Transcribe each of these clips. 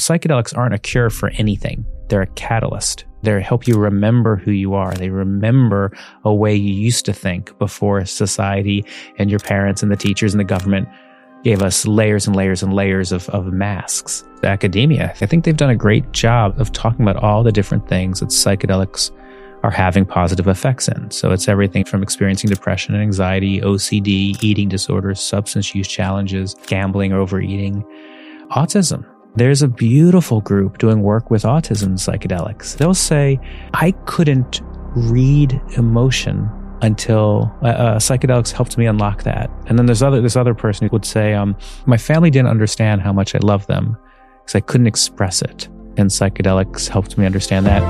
psychedelics aren't a cure for anything. They're a catalyst. They help you remember who you are. They remember a way you used to think before society and your parents and the teachers and the government gave us layers and layers and layers of masks. Academia, I think they've done a great job of talking about all the different things that psychedelics are having positive effects in. So it's everything from experiencing depression and anxiety, OCD, eating disorders, substance use challenges, gambling or overeating, autism. There's a beautiful group doing work with autism psychedelics. They'll say, I couldn't read emotion until psychedelics helped me unlock that. And then there's this other person who would say, my family didn't understand how much I love them because I couldn't express it. And psychedelics helped me understand that.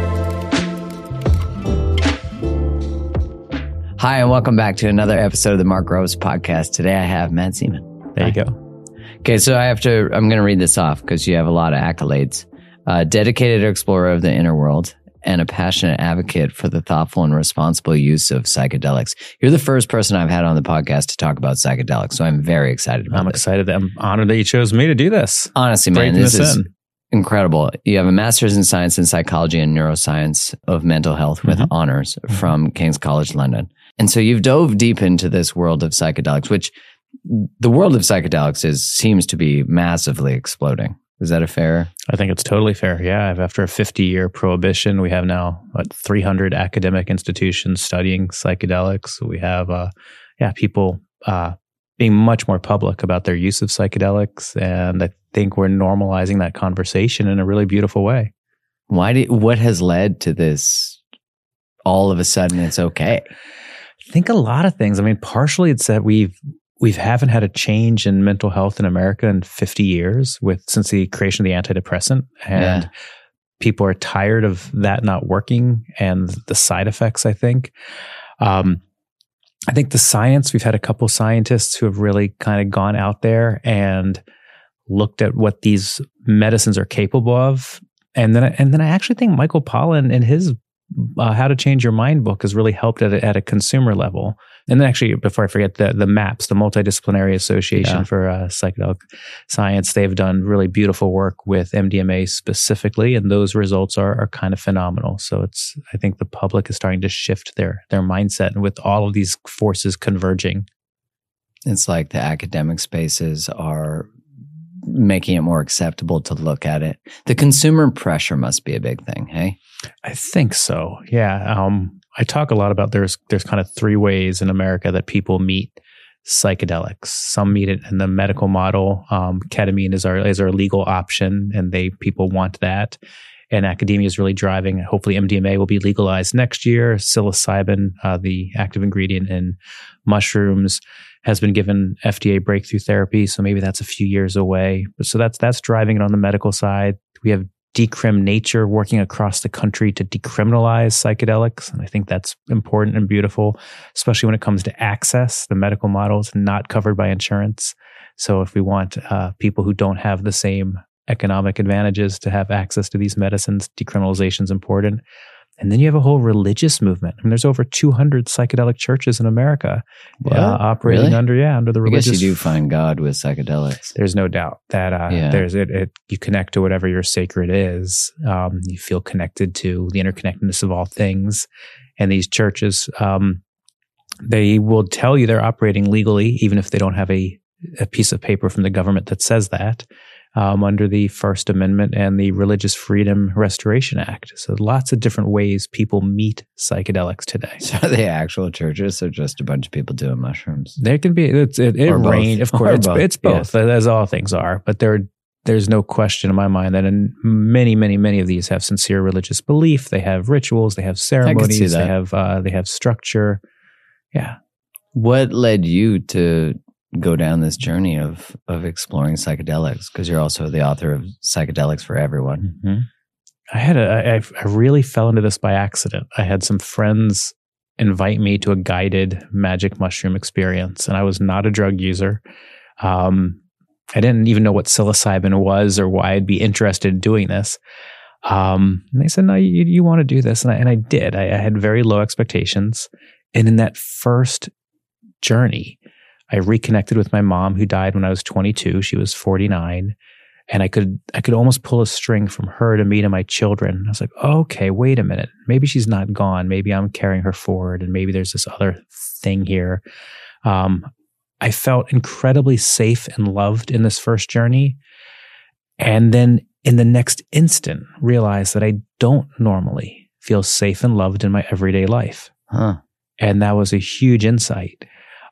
Hi, and welcome back to another episode of the Mark Groves Podcast. Today I have Matt Seaman. There you go. Okay, so I'm going to read this off because you have a lot of accolades. Dedicated explorer of the inner world and a passionate advocate for the thoughtful and responsible use of psychedelics. You're the first person I've had on the podcast to talk about psychedelics, so I'm very excited about this. I'm honored that you chose me to do this. Honestly, man, this is incredible. You have a master's in science and psychology and neuroscience of mental health with honors from King's College London. And so you've dove deep into this world of psychedelics, which the world of psychedelics seems to be massively exploding. Is that a fair? I think it's totally fair. Yeah. After a 50-year prohibition, we have now 300 academic institutions studying psychedelics. We have people being much more public about their use of psychedelics. And I think we're normalizing that conversation in a really beautiful way. What has led to this? All of a sudden, it's okay. I think a lot of things. I mean, partially it's that we haven't had a change in mental health in America in 50 years since the creation of the antidepressant. And people are tired of that not working and the side effects, I think. I think the science, we've had a couple scientists who have really kind of gone out there and looked at what these medicines are capable of. And then I actually think Michael Pollan in his How to Change Your Mind book has really helped at a consumer level. And then actually, before I forget, the MAPS, the Multidisciplinary Association for Psychedelic Science, they've done really beautiful work with MDMA specifically, and those results are kind of phenomenal. So I think the public is starting to shift their mindset, and with all of these forces converging. It's like the academic spaces are making it more acceptable to look at it. The consumer pressure must be a big thing, hey? I think so. Yeah. I talk a lot about there's kind of three ways in America that people meet psychedelics. Some meet it in the medical model. Ketamine is our legal option, and people want that. And academia is really driving. Hopefully, MDMA will be legalized next year. Psilocybin, the active ingredient in mushrooms, has been given FDA breakthrough therapy. So maybe that's a few years away. So that's driving it on the medical side. We have Decrim Nature working across the country to decriminalize psychedelics. And I think that's important and beautiful, especially when it comes to access. The medical model is not covered by insurance. So if we want people who don't have the same economic advantages to have access to these medicines, decriminalization is important. And then you have a whole religious movement. I mean, there's over 200 psychedelic churches in America operating under the religious. I guess you do find God with psychedelics. There's no doubt that you connect to whatever your sacred is. You feel connected to the interconnectedness of all things. And these churches, they will tell you they're operating legally, even if they don't have a piece of paper from the government that says that. Under the First Amendment and the Religious Freedom Restoration Act. So lots of different ways people meet psychedelics today. So are they actual churches or just a bunch of people doing mushrooms? There can be, it range, of course, it's both, as all things are, but there's no question in my mind that in many, many, many of these have sincere religious belief. They have rituals, they have ceremonies, they have structure. Yeah. What led you to go down this journey of exploring psychedelics? Because you're also the author of Psychedelics for Everyone. Mm-hmm. I really fell into this by accident. I had some friends invite me to a guided magic mushroom experience, and I was not a drug user. I didn't even know what psilocybin was or why I'd be interested in doing this. And they said, no, you want to do this. And I did. I had very low expectations. And in that first journey, I reconnected with my mom, who died when I was 22. She was 49. And I could almost pull a string from her to me to my children. I was like, okay, wait a minute. Maybe she's not gone. Maybe I'm carrying her forward, and maybe there's this other thing here. I felt incredibly safe and loved in this first journey. And then in the next instant, realized that I don't normally feel safe and loved in my everyday life. And that was a huge insight.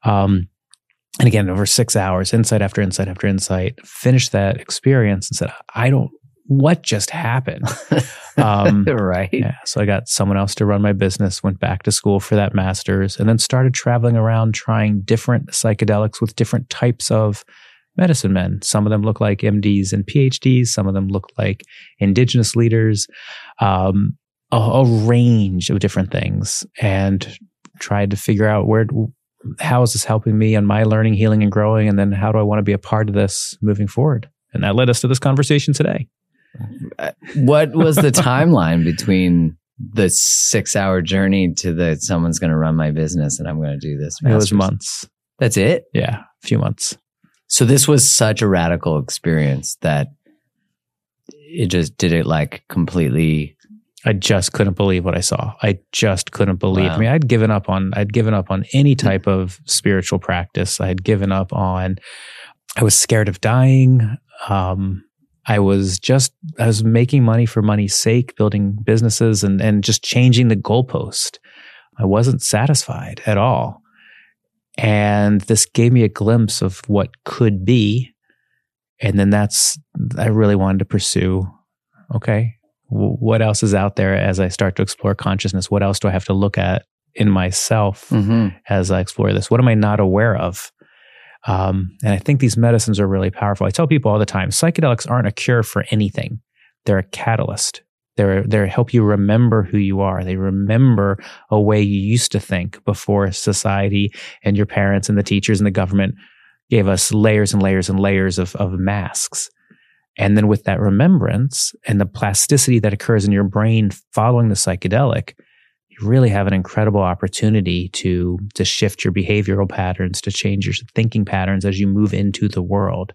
And again, over 6 hours, insight after insight after insight, finished that experience and said, what just happened? Right. Yeah. So I got someone else to run my business, went back to school for that master's, and then started traveling around trying different psychedelics with different types of medicine men. Some of them look like MDs and PhDs. Some of them look like indigenous leaders, a range of different things, and tried to figure out how is this helping me on my learning, healing, and growing? And then how do I want to be a part of this moving forward? And that led us to this conversation today. What was the timeline between the 6-hour journey to someone's going to run my business and I'm going to do this? It was months. That's it? Yeah, a few months. So this was such a radical experience that it just did it like completely. I just couldn't believe what I saw. I just couldn't believe. Wow. I mean, I'd given up on any type of spiritual practice. I had given up on. I was scared of dying. I was making money for money's sake, building businesses and just changing the goalpost. I wasn't satisfied at all. And this gave me a glimpse of what could be. And then I really wanted to pursue, okay, what else is out there as I start to explore consciousness? What else do I have to look at in myself as I explore this? What am I not aware of? And I think these medicines are really powerful. I tell people all the time, psychedelics aren't a cure for anything. They're a catalyst. They help you remember who you are. They remember a way you used to think before society and your parents and the teachers and the government gave us layers and layers and layers of masks. And then with that remembrance and the plasticity that occurs in your brain following the psychedelic, you really have an incredible opportunity to shift your behavioral patterns, to change your thinking patterns as you move into the world.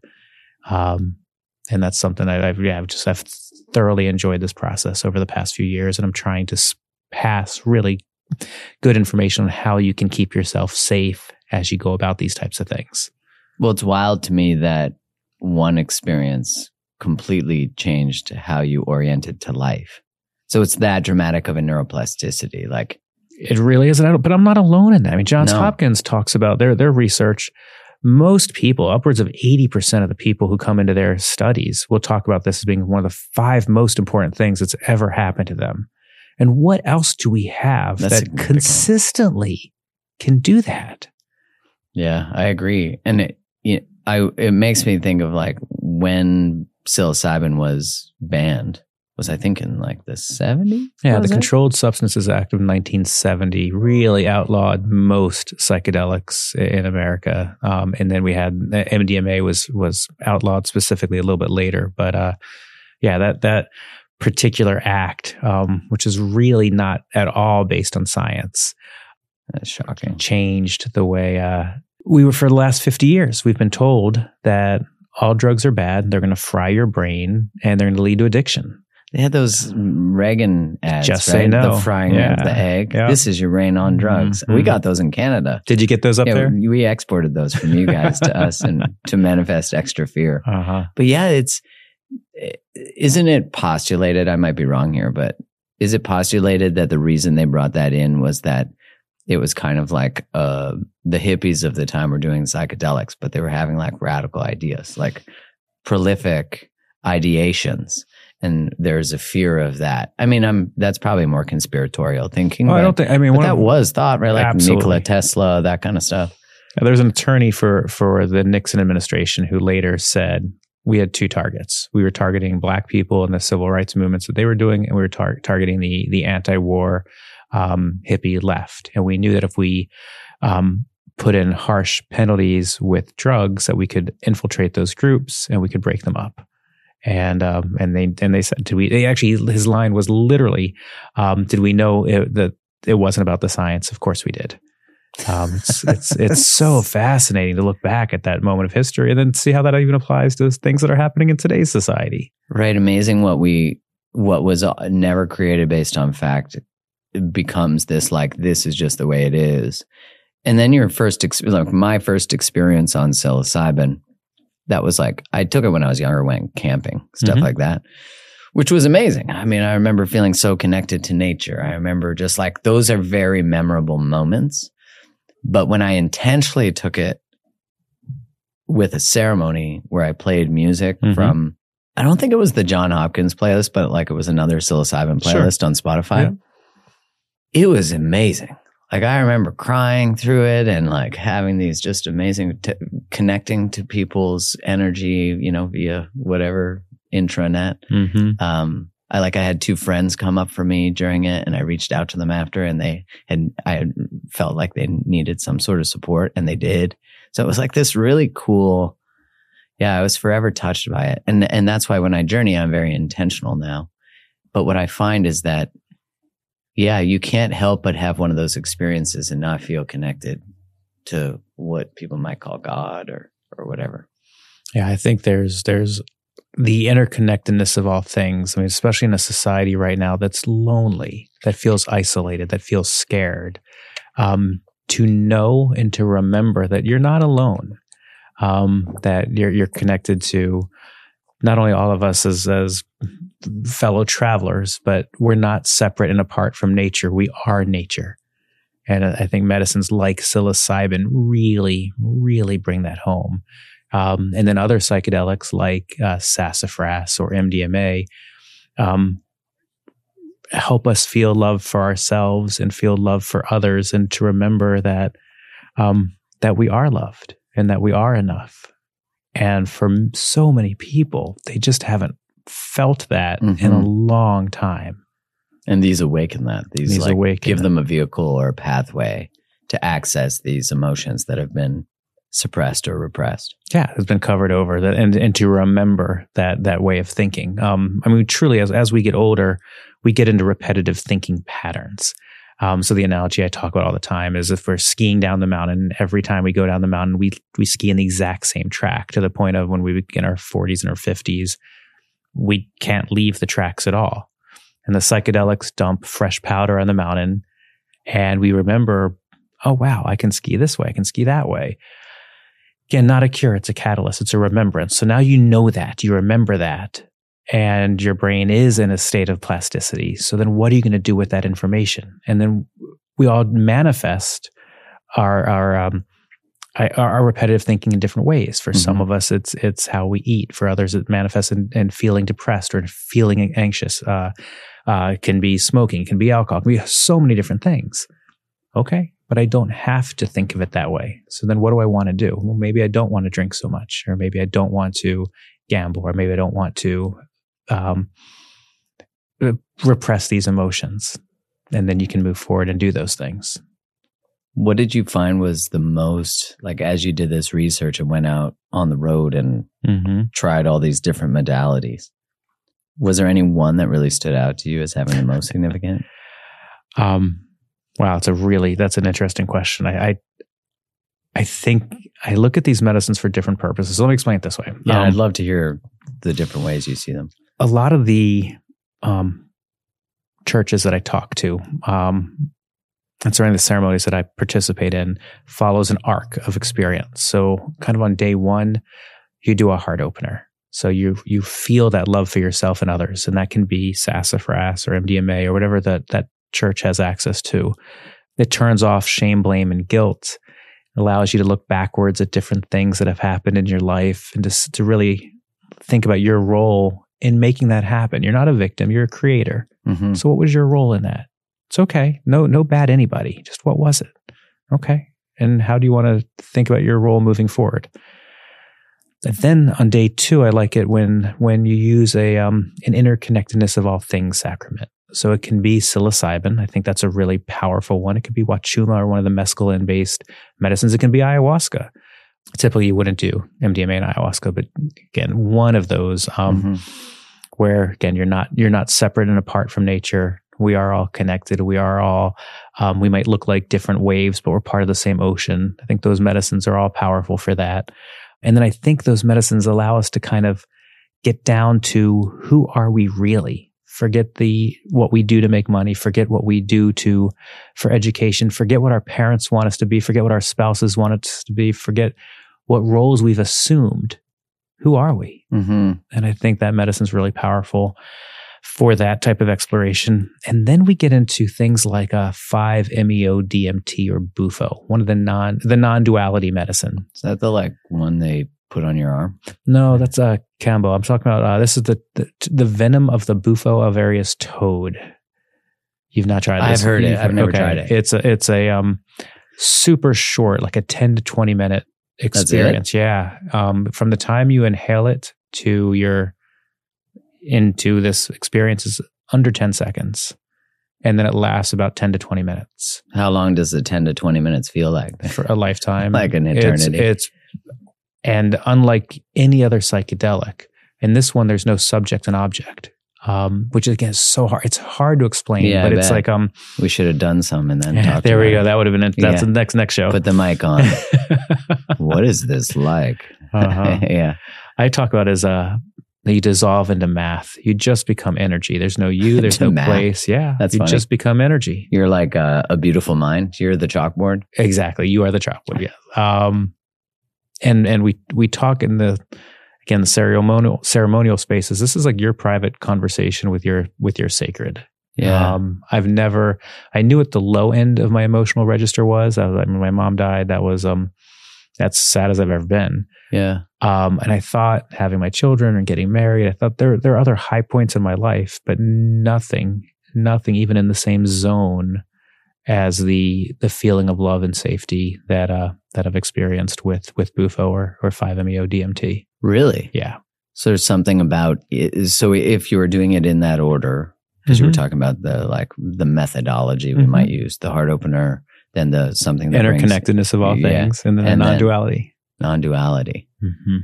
And that's something that I've thoroughly enjoyed this process over the past few years. And I'm trying to pass really good information on how you can keep yourself safe as you go about these types of things. Well, it's wild to me that one experience completely changed how you oriented to life. So it's that dramatic of a neuroplasticity. Like it really is. But I'm not alone in that. I mean, Johns Hopkins talks about their research. Most people, upwards of 80% of the people who come into their studies will talk about this as being one of the 5 most important things that's ever happened to them. And what else do we have that consistently can do that? Yeah, I agree. And it makes me think of like when psilocybin was banned. Was I think in like the 70s? Yeah, the Controlled Substances Act of 1970 really outlawed most psychedelics in America. And then we had MDMA was outlawed specifically a little bit later. But that particular act, which is really not at all based on science, that's shocking. Changed the way we were for the last 50 years. We've been told that all drugs are bad. They're going to fry your brain and they're going to lead to addiction. They had those Reagan ads, Just right? say no. The frying of the egg. Yeah. This is your rain on drugs. We got those in Canada. Did you get those up there? We exported those from you guys to us and to manifest extra fear. But yeah, isn't it postulated, I might be wrong here, but is it postulated that the reason they brought that in was that it was kind of like the hippies of the time were doing psychedelics, but they were having like radical ideas, like prolific ideations. And there's a fear of that. I mean, that's probably more conspiratorial thinking. I don't think. I mean, that was thought, right? Like absolutely. Nikola Tesla, that kind of stuff. There's an attorney for the Nixon administration who later said we had 2 targets. We were targeting Black people and the civil rights movements that they were doing, and we were targeting the anti-war hippie left. And we knew that if we put in harsh penalties with drugs, that we could infiltrate those groups and we could break them up. And they said, his line was literally, did we know that it wasn't about the science? Of course we did. It's so fascinating to look back at that moment of history and then see how that even applies to things that are happening in today's society. Right. Amazing what was never created based on fact becomes this is just the way it is. And then my first experience on psilocybin, that was I took it when I was younger, went camping, stuff like that, which was amazing. I mean, I remember feeling so connected to nature. I remember just those are very memorable moments. But when I intentionally took it with a ceremony where I played music from, I don't think it was the John Hopkins playlist, but it was another psilocybin playlist on Spotify. Yeah. It was amazing. I remember crying through it and having these just amazing, connecting to people's energy, via whatever intranet. I had two friends come up for me during it, and I reached out to them after, and I felt like they needed some sort of support, and they did. So it was this really cool. Yeah, I was forever touched by it. And that's why when I journey, I'm very intentional now. But what I find is that, yeah, you can't help but have one of those experiences and not feel connected to what people might call God or whatever. Yeah, I think there's the interconnectedness of all things. I mean, especially in a society right now that's lonely, that feels isolated, that feels scared, to know and to remember that you're not alone, that you're connected to not only all of us as fellow travelers, but we're not separate and apart from nature. We are nature. And I think medicines like psilocybin really, really bring that home. And then other psychedelics like sassafras or MDMA help us feel love for ourselves and feel love for others, and to remember that that we are loved and that we are enough. And for so many people, they just haven't felt that in a long time. And these awaken that. These give them a vehicle or a pathway to access these emotions that have been suppressed or repressed. Yeah, it's been covered over that, and to remember that way of thinking. I mean, truly, as we get older, we get into repetitive thinking patterns. So the analogy I talk about all the time is if we're skiing down the mountain, every time we go down the mountain, we ski in the exact same track, to the point of when we get in our 40s and our 50s, we can't leave the tracks at all. And the psychedelics dump fresh powder on the mountain, and we remember, oh, wow, I can ski this way, I can ski that way. Again, not a cure, it's a catalyst, it's a remembrance. So now you know that, you remember that, and your brain is in a state of plasticity. So then what are you going to do with that information? And then we all manifest our repetitive thinking in different ways. For some of us, it's how we eat. For others, it manifests in feeling depressed or feeling anxious. It can be smoking, it can be alcohol, it can be so many different things. Okay, but I don't have to think of it that way. So then what do I want to do? Well, maybe I don't want to drink so much, or maybe I don't want to gamble, or maybe I don't want to repress these emotions. And then you can move forward and do those things. What did you find was the most, as you did this research and went out on the road and tried all these different modalities? Was there any one that really stood out to you as having the most significant? Wow, that's an interesting question. I think I look at these medicines for different purposes. So let me explain it this way. Yeah, I'd love to hear the different ways you see them. A lot of the churches that I talk to, and certainly the ceremonies that I participate in, follows an arc of experience. So kind of on day one, you do a heart opener. So you feel that love for yourself and others, and that can be sassafras or MDMA or whatever that church has access to. It turns off shame, blame, and guilt. It allows you to look backwards at different things that have happened in your life, and to really think about your role in making that happen. You're not a victim, you're a creator. So what was your role in that? It's okay. No bad anybody. Just what was it? Okay. And how do you want to think about your role moving forward? And then on day two, I like it when you use an interconnectedness of all things sacrament. So it can be psilocybin. I think that's a really powerful one. It could be wachuma or one of the mescaline-based medicines. It can be ayahuasca. Typically, you wouldn't do MDMA and ayahuasca, but again, one of those where again you're not separate and apart from nature. We are all connected. We are all, we might look like different waves, but we're part of the same ocean. I think those medicines are all powerful for that. And then I think those medicines allow us to kind of get down to who are we really? Forget what we do to make money. Forget what we do for education. Forget what our parents want us to be. Forget what our spouses want us to be. Forget what roles we've assumed. Who are we? Mm-hmm. And I think that medicine's really powerful for that type of exploration. And then we get into things like 5-MeO-DMT or Bufo, one of the non-duality medicine. Is that the one they put on your arm? No, that's Cambo. I'm talking about this is the venom of the Bufo alvarius toad. You've not tried this? I've heard it. I've never tried it. It's a super short, like a 10 to 20 minute experience. Yeah. From the time you inhale it to into this experience is under 10 seconds. And then it lasts about 10 to 20 minutes. How long does the 10 to 20 minutes feel like? For a lifetime. Like an eternity. And unlike any other psychedelic, in this one, there's no subject and object, which again is so hard. It's hard to explain, but it's like we should have done some and then talked there we about go. That would have been that's the next show. Put the mic on. What is this like? Yeah, I talk about as you dissolve into math. You just become energy. There's no you. There's no math. place. Yeah, that's you funny. Just become energy. You're like a beautiful mind. You're the chalkboard. Exactly. You are the chalkboard. Yeah. And we talk in the ceremonial spaces. This is like your private conversation with your sacred. Yeah. I knew what the low end of my emotional register was. When my mom died, that was that's sad as I've ever been. Yeah. And I thought having my children and getting married, I thought there are other high points in my life, but nothing even in the same zone as the feeling of love and safety that I've experienced with Bufo or 5-MeO-DMT. Really? Yeah. So there's something about it. So if you were doing it in that order, because you were talking about the methodology we might use, the heart opener, then the something that interconnectedness of all things, and then non-duality. Non-duality. Mm-hmm.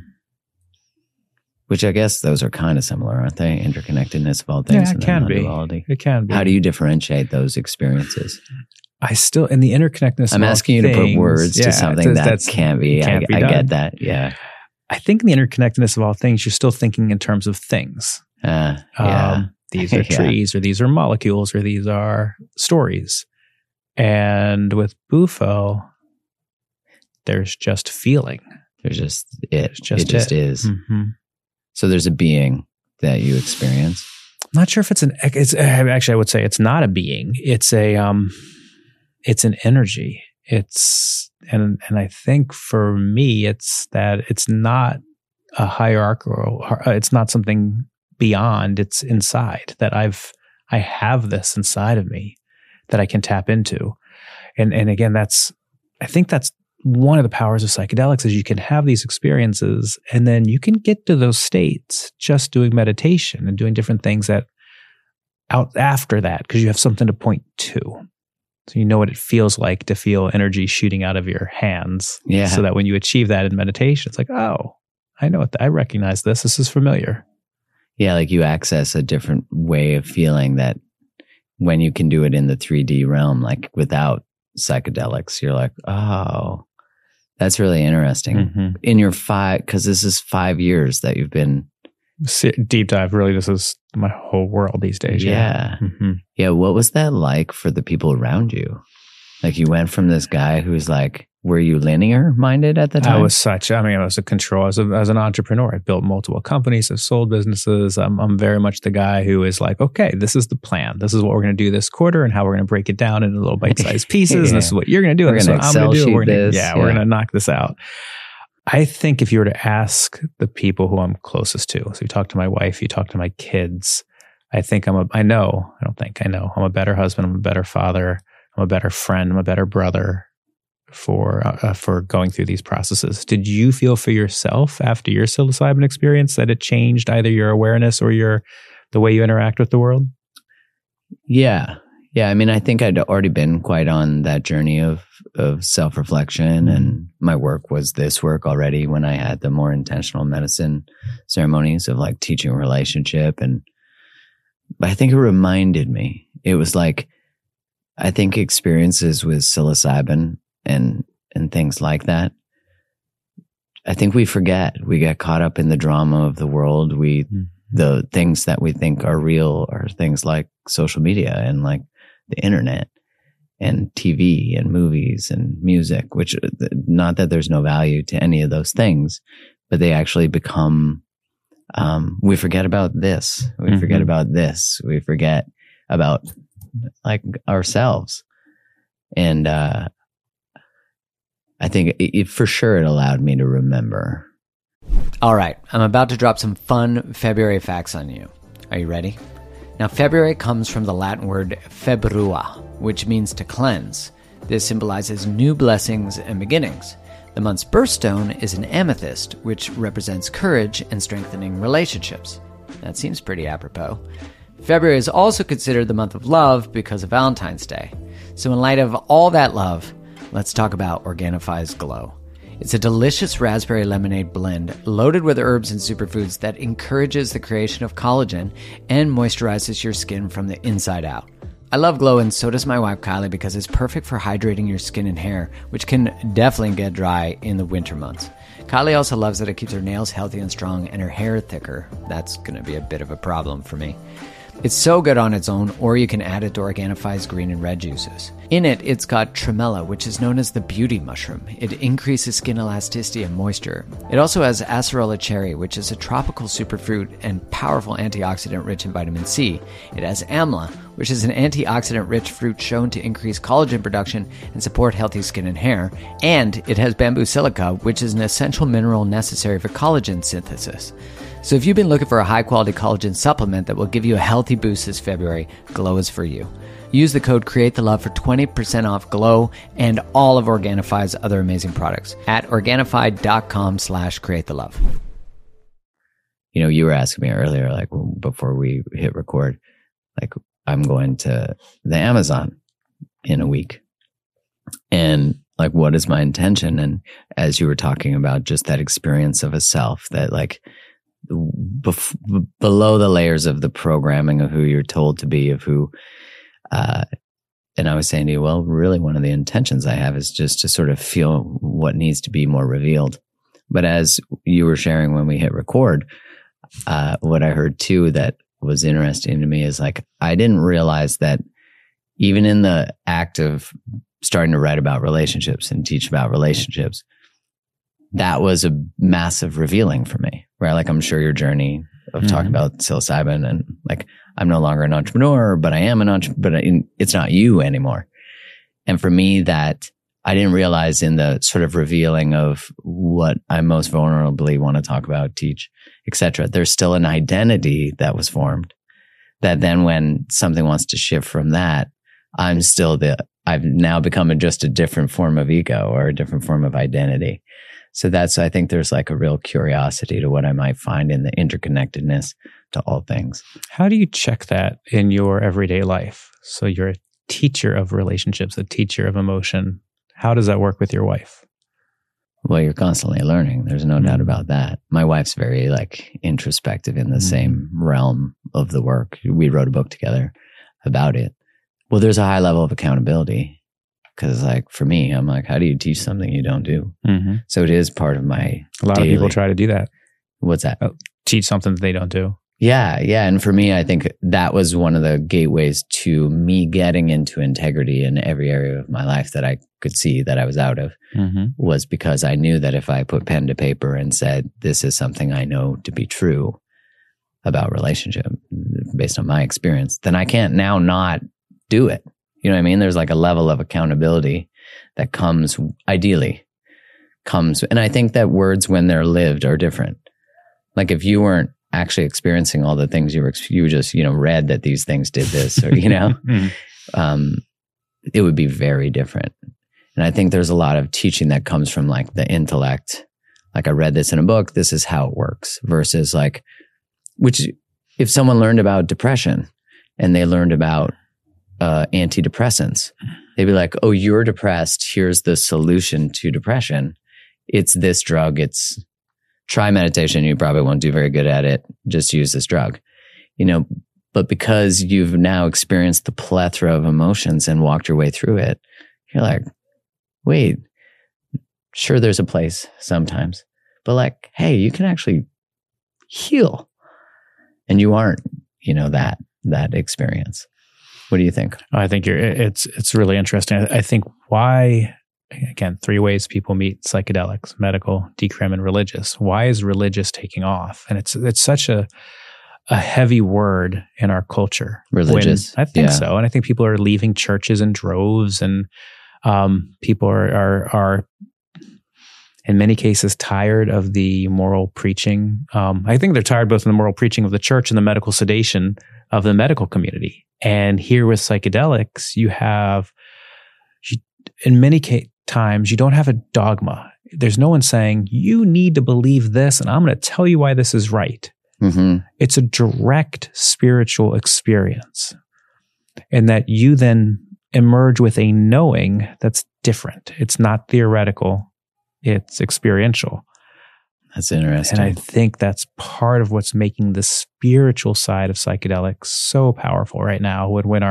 Which I guess those are kind of similar, aren't they? Interconnectedness of all things. Yeah, it can be. It can be. How do you differentiate those experiences? In the interconnectedness. I'm asking you to put words to something that can't be. I get that. Yeah. I think in the interconnectedness of all things, you're still thinking in terms of things. Yeah. These are trees, or these are molecules, or these are stories. And with Bufo, there's just feeling. There's just it. It just is. Mm-hmm. So there's a being that you experience. I'm not sure if it's actually, I would say it's not a being. It's it's an energy. And I think for me, it's that it's not a hierarchical, it's not something beyond, it's inside that I have this inside of me that I can tap into. And again, I think that's one of the powers of psychedelics is you can have these experiences and then you can get to those states just doing meditation and doing different things out after that because you have something to point to. So you know what it feels like to feel energy shooting out of your hands. Yeah. So that when you achieve that in meditation, it's like, oh, I know I recognize this. This is familiar. Yeah, like you access a different way of feeling that when you can do it in the 3D realm, like without psychedelics, you're like, oh, that's really interesting. Mm-hmm. In your because this is 5 years that you've been deep dive. Really, this is my whole world these days. Yeah. Mm-hmm. Yeah. What was that like for the people around you? Like you went from this guy who's like, were you linear minded at the time? I was a control as an entrepreneur. I built multiple companies. I've sold businesses. I'm very much the guy who is like, okay, this is the plan. This is what we're going to do this quarter and how we're going to break it down into little bite-sized pieces. Yeah. And this is what you're going to do. We're going to Excel sheet this. We're going to knock this out. I think if you were to ask the people who I'm closest to, so you talk to my wife, you talk to my kids, I know I'm a better husband. I'm a better father. I'm a better friend. I'm a better brother for going through these processes. Did you feel for yourself after your psilocybin experience that it changed either your awareness or the way you interact with the world? Yeah. Yeah. I mean, I think I'd already been quite on that journey of self-reflection, and my work was this work already when I had the more intentional medicine ceremonies of like teaching relationship. But I think it reminded me It was like, I think experiences with psilocybin and things like that, I think we forget. We get caught up in the drama of the world. The things that we think are real are things like social media and like the internet and TV and movies and music, which, not that there's no value to any of those things, but they actually become, we forget about this. We forget about this. We forget about like ourselves. And, I think for sure it allowed me to remember. All right, I'm about to drop some fun February facts on you. Are you ready? Now, February comes from the Latin word februa, which means to cleanse. This symbolizes new blessings and beginnings. The month's birthstone is an amethyst, which represents courage and strengthening relationships. That seems pretty apropos. February is also considered the month of love because of Valentine's Day. So in light of all that love, let's talk about Organifi's Glow. It's a delicious raspberry lemonade blend loaded with herbs and superfoods that encourages the creation of collagen and moisturizes your skin from the inside out. I love Glow, and so does my wife Kylie, because it's perfect for hydrating your skin and hair, which can definitely get dry in the winter months. Kylie also loves that it keeps her nails healthy and strong and her hair thicker. That's going to be a bit of a problem for me. It's so good on its own, or you can add it to Organifi's green and red juices. In it, it's got tremella, which is known as the beauty mushroom. It increases skin elasticity and moisture. It also has acerola cherry, which is a tropical superfruit and powerful antioxidant rich in vitamin C. It has amla, which is an antioxidant-rich fruit shown to increase collagen production and support healthy skin and hair. And it has bamboo silica, which is an essential mineral necessary for collagen synthesis. So if you've been looking for a high-quality collagen supplement that will give you a healthy boost this February, Glow is for you. Use the code CREATETHELOVE for 20% off Glow and all of Organifi's other amazing products at Organifi.com/createthelove. You know, you were asking me earlier, like before we hit record, like I'm going to the Amazon in a week. And like, what is my intention? And as you were talking about just that experience of a self that like, below the layers of the programming of who you're told to be, of who, and I was saying to you, well, really one of the intentions I have is just to sort of feel what needs to be more revealed. But as you were sharing when we hit record, what I heard too that was interesting to me is like, I didn't realize that even in the act of starting to write about relationships and teach about relationships, that was a massive revealing for me, right? Like, I'm sure your journey of talking about psilocybin and like, I'm no longer an entrepreneur, but I am an entrepreneur, but it's not you anymore. And for me, that I didn't realize in the sort of revealing of what I most vulnerably want to talk about, teach, etc., there's still an identity that was formed that then when something wants to shift from that, I've now become just a different form of ego or a different form of identity. So I think there's like a real curiosity to what I might find in the interconnectedness to all things. How do you check that in your everyday life? So you're a teacher of relationships, a teacher of emotion. How does that work with your wife? Well, you're constantly learning. There's no doubt about that. My wife's very like introspective in the same realm of the work. We wrote a book together about it. Well, there's a high level of accountability. Because like for me, I'm like, how do you teach something you don't do? So it is part of my A lot of people try to do that. What's that? Teach something that they don't do. Yeah. And for me, I think that was one of the gateways to me getting into integrity in every area of my life that I could see that I was out of, was because I knew that if I put pen to paper and said, this is something I know to be true about relationship based on my experience, then I can't now not do it. You know what I mean? There's like a level of accountability that comes, ideally comes. And I think that words, when they're lived, are different. Like if you weren't actually experiencing all the things you just, read that these things did this, or, it would be very different. And I think there's a lot of teaching that comes from like the intellect. Like I read this in a book, this is how it works, versus like, which if someone learned about depression and they learned about antidepressants, they'd be like, oh, you're depressed. Here's the solution to depression. It's this drug. Try meditation. You probably won't do very good at it. Just use this drug. But because you've now experienced the plethora of emotions and walked your way through it, you're like, wait, sure, there's a place sometimes, but like, hey, you can actually heal. And you aren't, that experience. What do you think? I think it's really interesting. I think why, again, 3 ways people meet psychedelics: medical, decrim, and religious. Why is religious taking off? And it's such a heavy word in our culture. Religious. I think so. And I think people are leaving churches in droves, and people are in many cases tired of the moral preaching. I think they're tired both of the moral preaching of the church and the medical sedation of the medical community. And here with psychedelics, in many times, you don't have a dogma. There's no one saying, you need to believe this, and I'm going to tell you why this is right. Mm-hmm. It's a direct spiritual experience, and that you then emerge with a knowing that's different. It's not theoretical. It's experiential. That's interesting. And I think that's part of what's making the spiritual side of psychedelics so powerful right now. When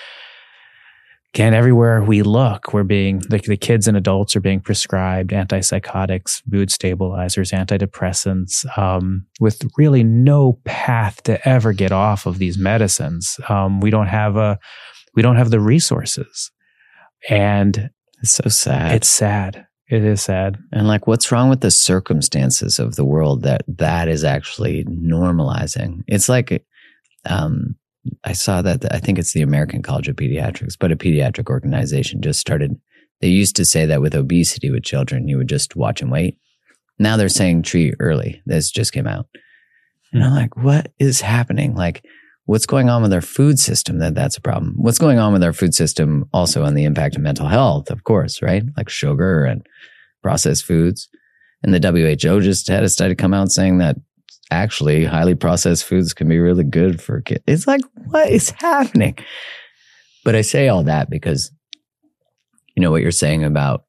everywhere we look, we're being, the kids and adults are being prescribed antipsychotics, mood stabilizers, antidepressants, with really no path to ever get off of these medicines. We don't have the resources. And it's so sad. It's sad. It is sad. And like, what's wrong with the circumstances of the world that is actually normalizing? It's like, I saw that, I think it's the American College of Pediatrics, but a pediatric organization just started. They used to say that with obesity with children, you would just watch and wait. Now they're saying treat early. This just came out. And I'm like, what is happening? Like, what's going on with our food system that's a problem? What's going on with our food system also on the impact of mental health, of course, right? Like sugar and processed foods. And the WHO just had a study come out saying that actually highly processed foods can be really good for kids. It's like, what is happening? But I say all that because, what you're saying about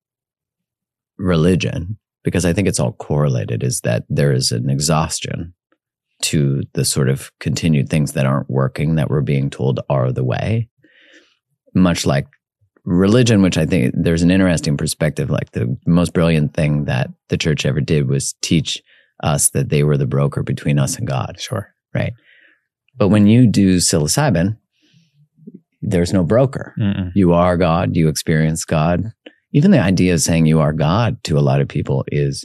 religion, because I think it's all correlated, is that there is an exhaustion to the sort of continued things that aren't working that we're being told are the way. Much like religion, which I think there's an interesting perspective, like the most brilliant thing that the church ever did was teach us that they were the broker between us and God. Sure. Right. But when you do psilocybin, there's no broker. Mm-mm. You are God. You experience God. Even the idea of saying you are God to a lot of people is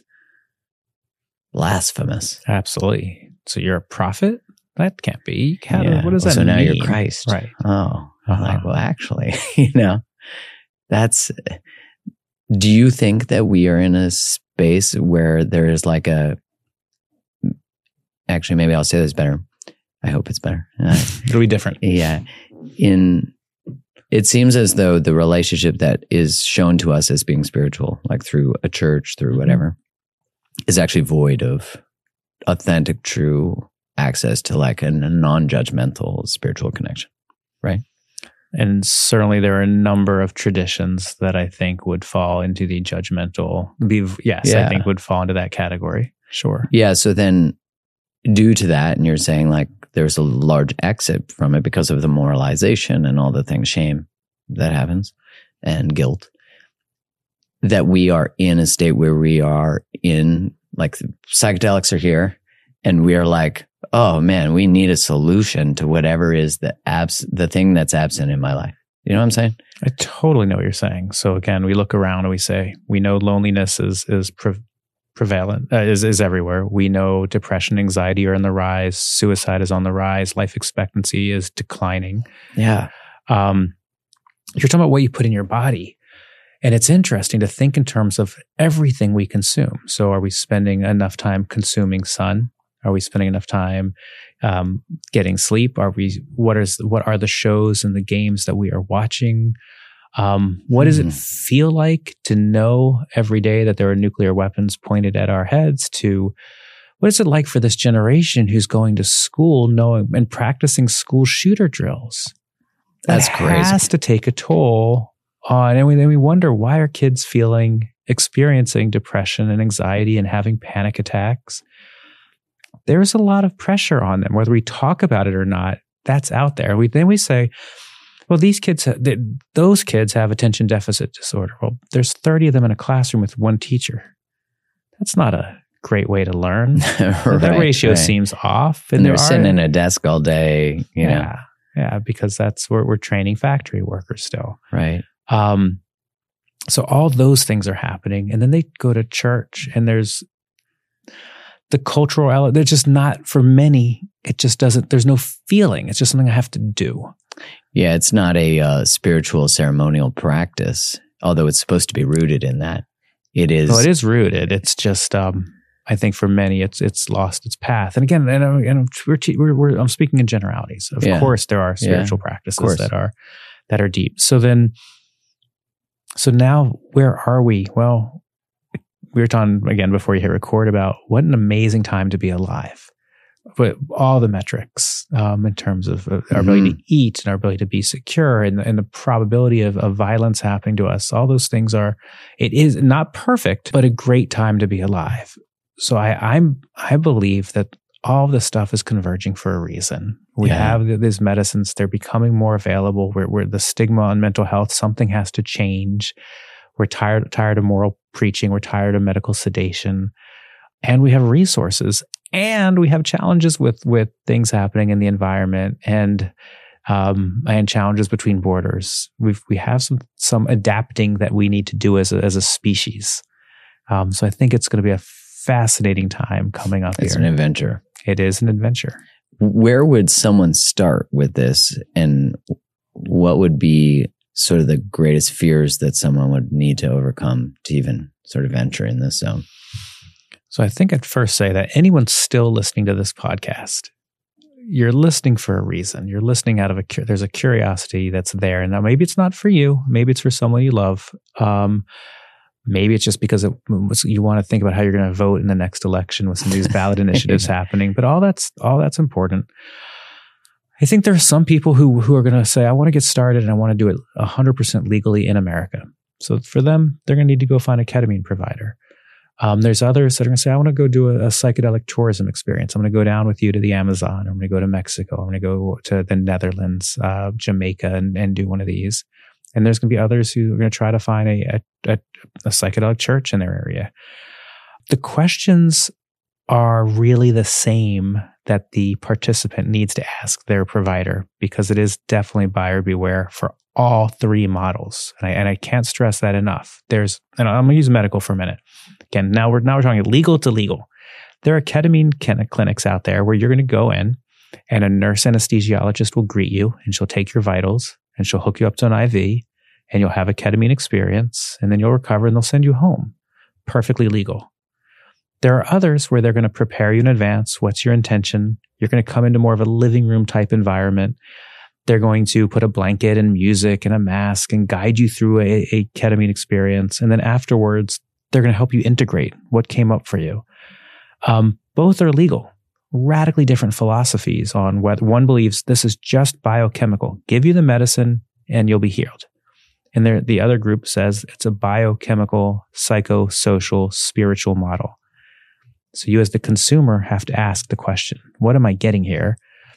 blasphemous. Absolutely. So you're a prophet? That can't be. What does that mean? So now you're Christ. Right. Oh, like, well, actually, do you think that we are in a space where there is like actually, maybe I'll say this better. I hope it's better. It'll be different. Yeah. It seems as though the relationship that is shown to us as being spiritual, like through a church, through whatever, is actually void of authentic, true access to like a non-judgmental spiritual connection. Right. And certainly there are a number of traditions that I think would fall into the judgmental. I think would fall into that category. Sure. Yeah. So then due to that, and you're saying like there's a large exit from it because of the moralization and all the things, shame that happens and guilt, that we are in a state where we are in like psychedelics are here and we are like, oh man, we need a solution to whatever is the thing that's absent in my life. You know what I'm saying? I totally know what you're saying. So again, we look around and we say, we know loneliness is prevalent, is everywhere. We know depression, anxiety are on the rise. Suicide is on the rise. Life expectancy is declining. Yeah. You're talking about what you put in your body. And it's interesting to think in terms of everything we consume. So are we spending enough time consuming sun? Are we spending enough time getting sleep? What are the shows and the games that we are watching? What does it feel like to know every day that there are nuclear weapons pointed at our heads? To what is it like for this generation who's going to school knowing and practicing school shooter drills? That's crazy. It has to take a toll on, and then we wonder, why are kids experiencing depression and anxiety and having panic attacks? There's a lot of pressure on them, whether we talk about it or not. that's out there. We say, well, those kids have attention deficit disorder. Well, there's 30 of them in a classroom with one teacher. That's not a great way to learn. That ratio seems off. And they're sitting in a desk all day. Yeah, because that's where we're training factory workers still. Right. So all those things are happening. And then they go to church and there's the cultural element. They're just not, for many, it just doesn't, there's no feeling. It's just something I have to do. Yeah, it's not a spiritual ceremonial practice, although it's supposed to be rooted in that. It is. Well, it is rooted. It's just, I think for many, it's lost its path. And again, I'm speaking in generalities. Of course, there are spiritual practices that are deep. So now where are we? Well, we were talking again before you hit record about what an amazing time to be alive. But all the metrics in terms of our ability to eat and our ability to be secure and the probability of violence happening to us, all those things it is not perfect, but a great time to be alive. So I believe that all of this stuff is converging for a reason. We have these medicines; they're becoming more available. We're the stigma on mental health. Something has to change. We're tired of moral preaching. We're tired of medical sedation, and we have resources, and we have challenges with things happening in the environment, and challenges between borders. We have some adapting that we need to do as a species. So I think it's going to be a fascinating time coming up here. It's an adventure. It is an adventure. Where would someone start with this, and what would be sort of the greatest fears that someone would need to overcome to even sort of enter in this zone? So I think I'd first say that anyone still listening to this podcast, you're listening for a reason. You're listening out of there's a curiosity that's there. And now maybe it's not for you. Maybe it's for someone you love. Maybe it's just because you want to think about how you're going to vote in the next election with some of these ballot initiatives happening. But all that's important. I think there are some people who are going to say, I want to get started and I want to do it 100% legally in America. So for them, they're going to need to go find a ketamine provider. There's others that are going to say, I want to go do a psychedelic tourism experience. I'm going to go down with you to the Amazon. I'm going to go to Mexico. I'm going to go to the Netherlands, Jamaica, and do one of these. And there's going to be others who are going to try to find a psychedelic church in their area. The questions are really the same that the participant needs to ask their provider, because it is definitely buyer beware for all three models. And I can't stress that enough. And I'm going to use medical for a minute. Again, now we're talking legal to legal. There are ketamine clinics out there where you're going to go in and a nurse anesthesiologist will greet you and she'll take your vitals and she'll hook you up to an IV and you'll have a ketamine experience and then you'll recover and they'll send you home. Perfectly legal. There are others where they're going to prepare you in advance. What's your intention? You're going to come into more of a living room type environment. They're going to put a blanket and music and a mask and guide you through a ketamine experience. And then afterwards, they're going to help you integrate what came up for you. Both are legal. Radically different philosophies on whether one believes this is just biochemical. Give you the medicine and you'll be healed. And the other group says it's a biochemical, psychosocial, spiritual model. So you as the consumer have to ask the question, what am I getting here?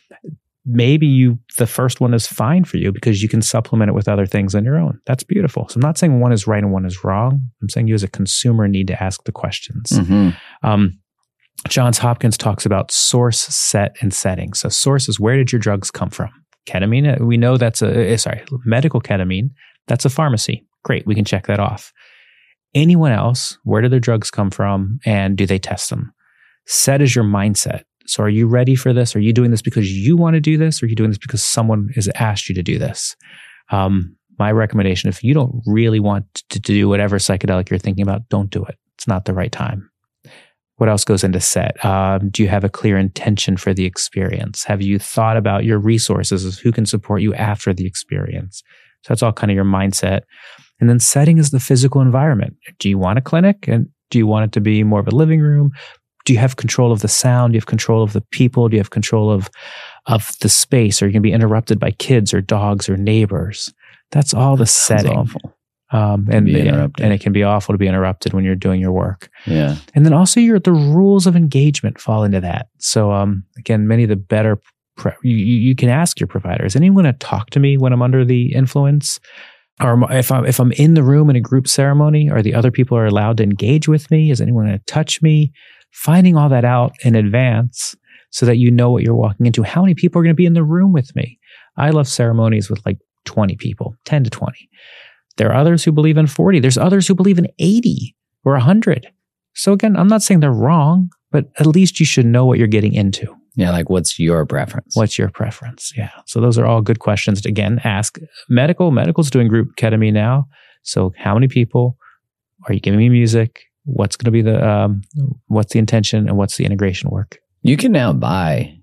Maybe the first one is fine for you because you can supplement it with other things on your own. That's beautiful. So I'm not saying one is right and one is wrong. I'm saying you as a consumer need to ask the questions. Mm-hmm. Johns Hopkins talks about source, set, and setting. So source is, where did your drugs come from? Ketamine, we know that's medical ketamine. That's a pharmacy. Great, we can check that off. Anyone else, where do their drugs come from and do they test them? Set is your mindset. So are you ready for this? Are you doing this because you want to do this? Or are you doing this because someone has asked you to do this? My recommendation, if you don't really want to do whatever psychedelic you're thinking about, don't do it. It's not the right time. What else goes into set? Do you have a clear intention for the experience? Have you thought about your resources, who can support you after the experience? So that's all kind of your mindset. And then setting is the physical environment. Do you want a clinic? And do you want it to be more of a living room? Do you have control of the sound? Do you have control of the people? Do you have control of the space? Are you going to be interrupted by kids or dogs or neighbors? That's all the setting. Awful. And it can be awful to be interrupted when you're doing your work. Yeah. And then also the rules of engagement fall into that. So again, many of the better you can ask your provider, is anyone going to talk to me when I'm under the influence? Or if I'm in the room in a group ceremony, are the other people are allowed to engage with me? Is anyone going to touch me? Finding all that out in advance so that you know what you're walking into. How many people are going to be in the room with me? I love ceremonies with like 20 people, 10 to 20. There are others who believe in 40. There's others who believe in 80 or 100. So again, I'm not saying they're wrong, but at least you should know what you're getting into. Yeah, like what's your preference? What's your preference? Yeah. So those are all good questions to, again, ask. Medical's doing group ketamine now. So how many people? Are you giving me music? What's going to be what's the intention and what's the integration work? You can now buy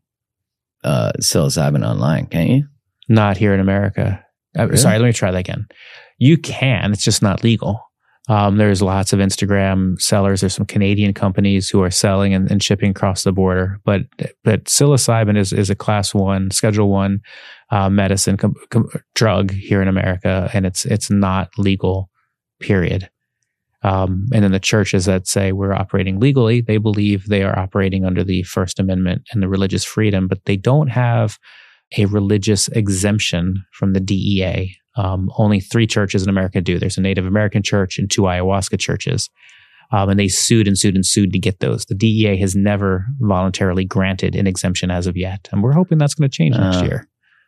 psilocybin online, can't you? Not here in America. Really? Sorry, let me try that again. You can, it's just not legal. There's lots of Instagram sellers. There's some Canadian companies who are selling and shipping across the border. But psilocybin is a class 1, schedule 1 medicine drug here in America, and it's not legal, period. And then the churches that say we're operating legally, they believe they are operating under the First Amendment and the religious freedom, but they don't have a religious exemption from the DEA. Only 3 churches in America do. There's a Native American church and 2 ayahuasca churches. And they sued to get those. The DEA has never voluntarily granted an exemption as of yet. And we're hoping that's going to change next year.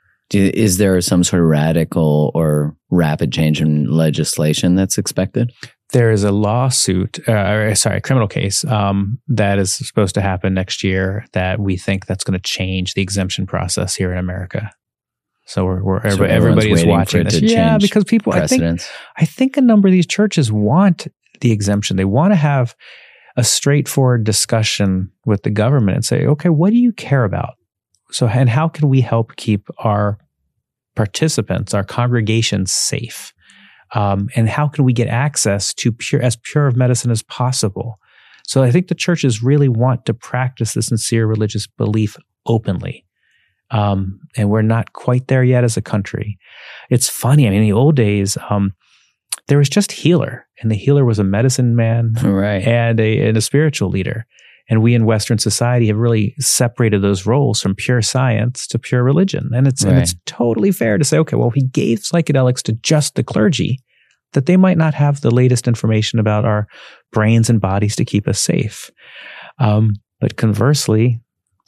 Is there some sort of radical or rapid change in legislation that's expected? There is a lawsuit, a criminal case that is supposed to happen next year that we think that's going to change the exemption process here in America. So everybody is watching this. Yeah, because people, I think a number of these churches want the exemption. They want to have a straightforward discussion with the government and say, okay, what do you care about? So, and how can we help keep our participants, our congregations safe? And how can we get access to as pure of medicine as possible? So I think the churches really want to practice the sincere religious belief openly. And we're not quite there yet as a country. It's funny. I mean, in the old days, there was just healer, and the healer was a medicine man and a spiritual leader. And we in Western society have really separated those roles from pure science to pure religion. And it's totally fair to say, okay, well, he gave psychedelics to just the clergy, that they might not have the latest information about our brains and bodies to keep us safe. But conversely,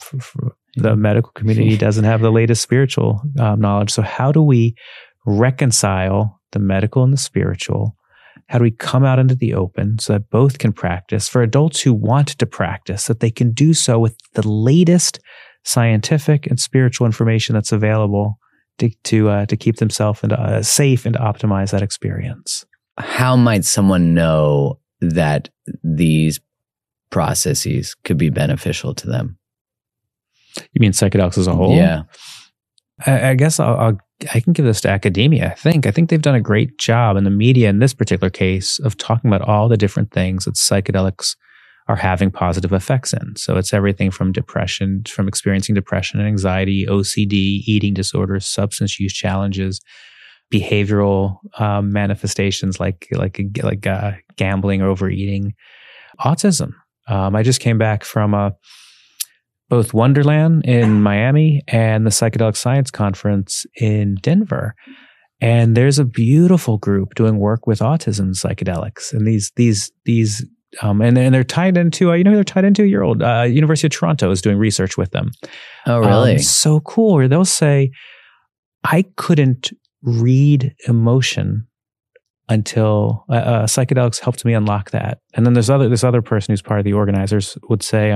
the medical community doesn't have the latest spiritual knowledge. So how do we reconcile the medical and the spiritual? How do we come out into the open so that both can practice? For adults who want to practice, that they can do so with the latest scientific and spiritual information that's available to keep themselves safe and to optimize that experience. How might someone know that these processes could be beneficial to them? You mean psychedelics as a whole? Yeah. I guess I can give this to academia. I think they've done a great job in the media in this particular case of talking about all the different things that psychedelics are having positive effects in. So it's everything from depression, from experiencing depression and anxiety, OCD, eating disorders, substance use challenges, behavioral manifestations like gambling or overeating, autism. I just came back from both Wonderland in Miami and the Psychedelic Science Conference in Denver. And there's a beautiful group doing work with autism psychedelics. And these and they're tied into, who they're tied into? Your old University of Toronto is doing research with them. Oh, really? So cool. Where they'll say, I couldn't read emotion until psychedelics helped me unlock that. And then this other person who's part of the organizers would say,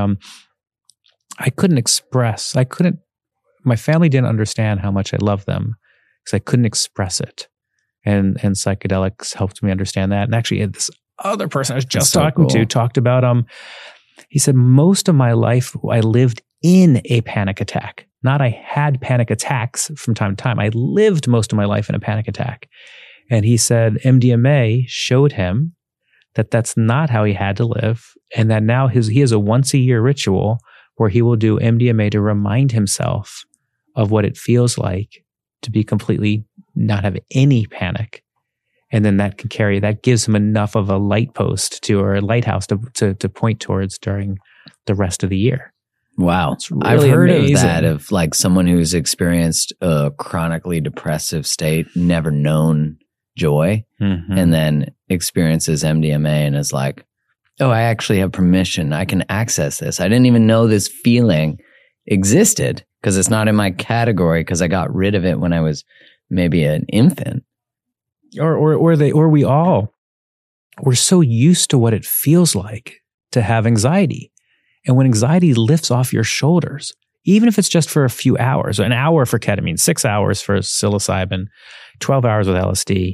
my family didn't understand how much I loved them because I couldn't express it. And psychedelics helped me understand that. And actually this other person I was just talking to talked about, he said, most of my life I lived in a panic attack. Not I had panic attacks from time to time. I lived most of my life in a panic attack. And he said MDMA showed him that that's not how he had to live. And that now he has a once a year ritual where he will do MDMA to remind himself of what it feels like to be completely not have any panic. And then that gives him enough of a light post or a lighthouse to point towards during the rest of the year. Wow. It's really I've heard amazing. of that, of like someone who's experienced a chronically depressive state, never known joy, and then experiences MDMA and is like, oh, I actually have permission. I can access this. I didn't even know this feeling existed because it's not in my category because I got rid of it when I was maybe an infant. We're so used to what it feels like to have anxiety. And when anxiety lifts off your shoulders, even if it's just for a few hours, an hour for ketamine, 6 hours for psilocybin, 12 hours with LSD,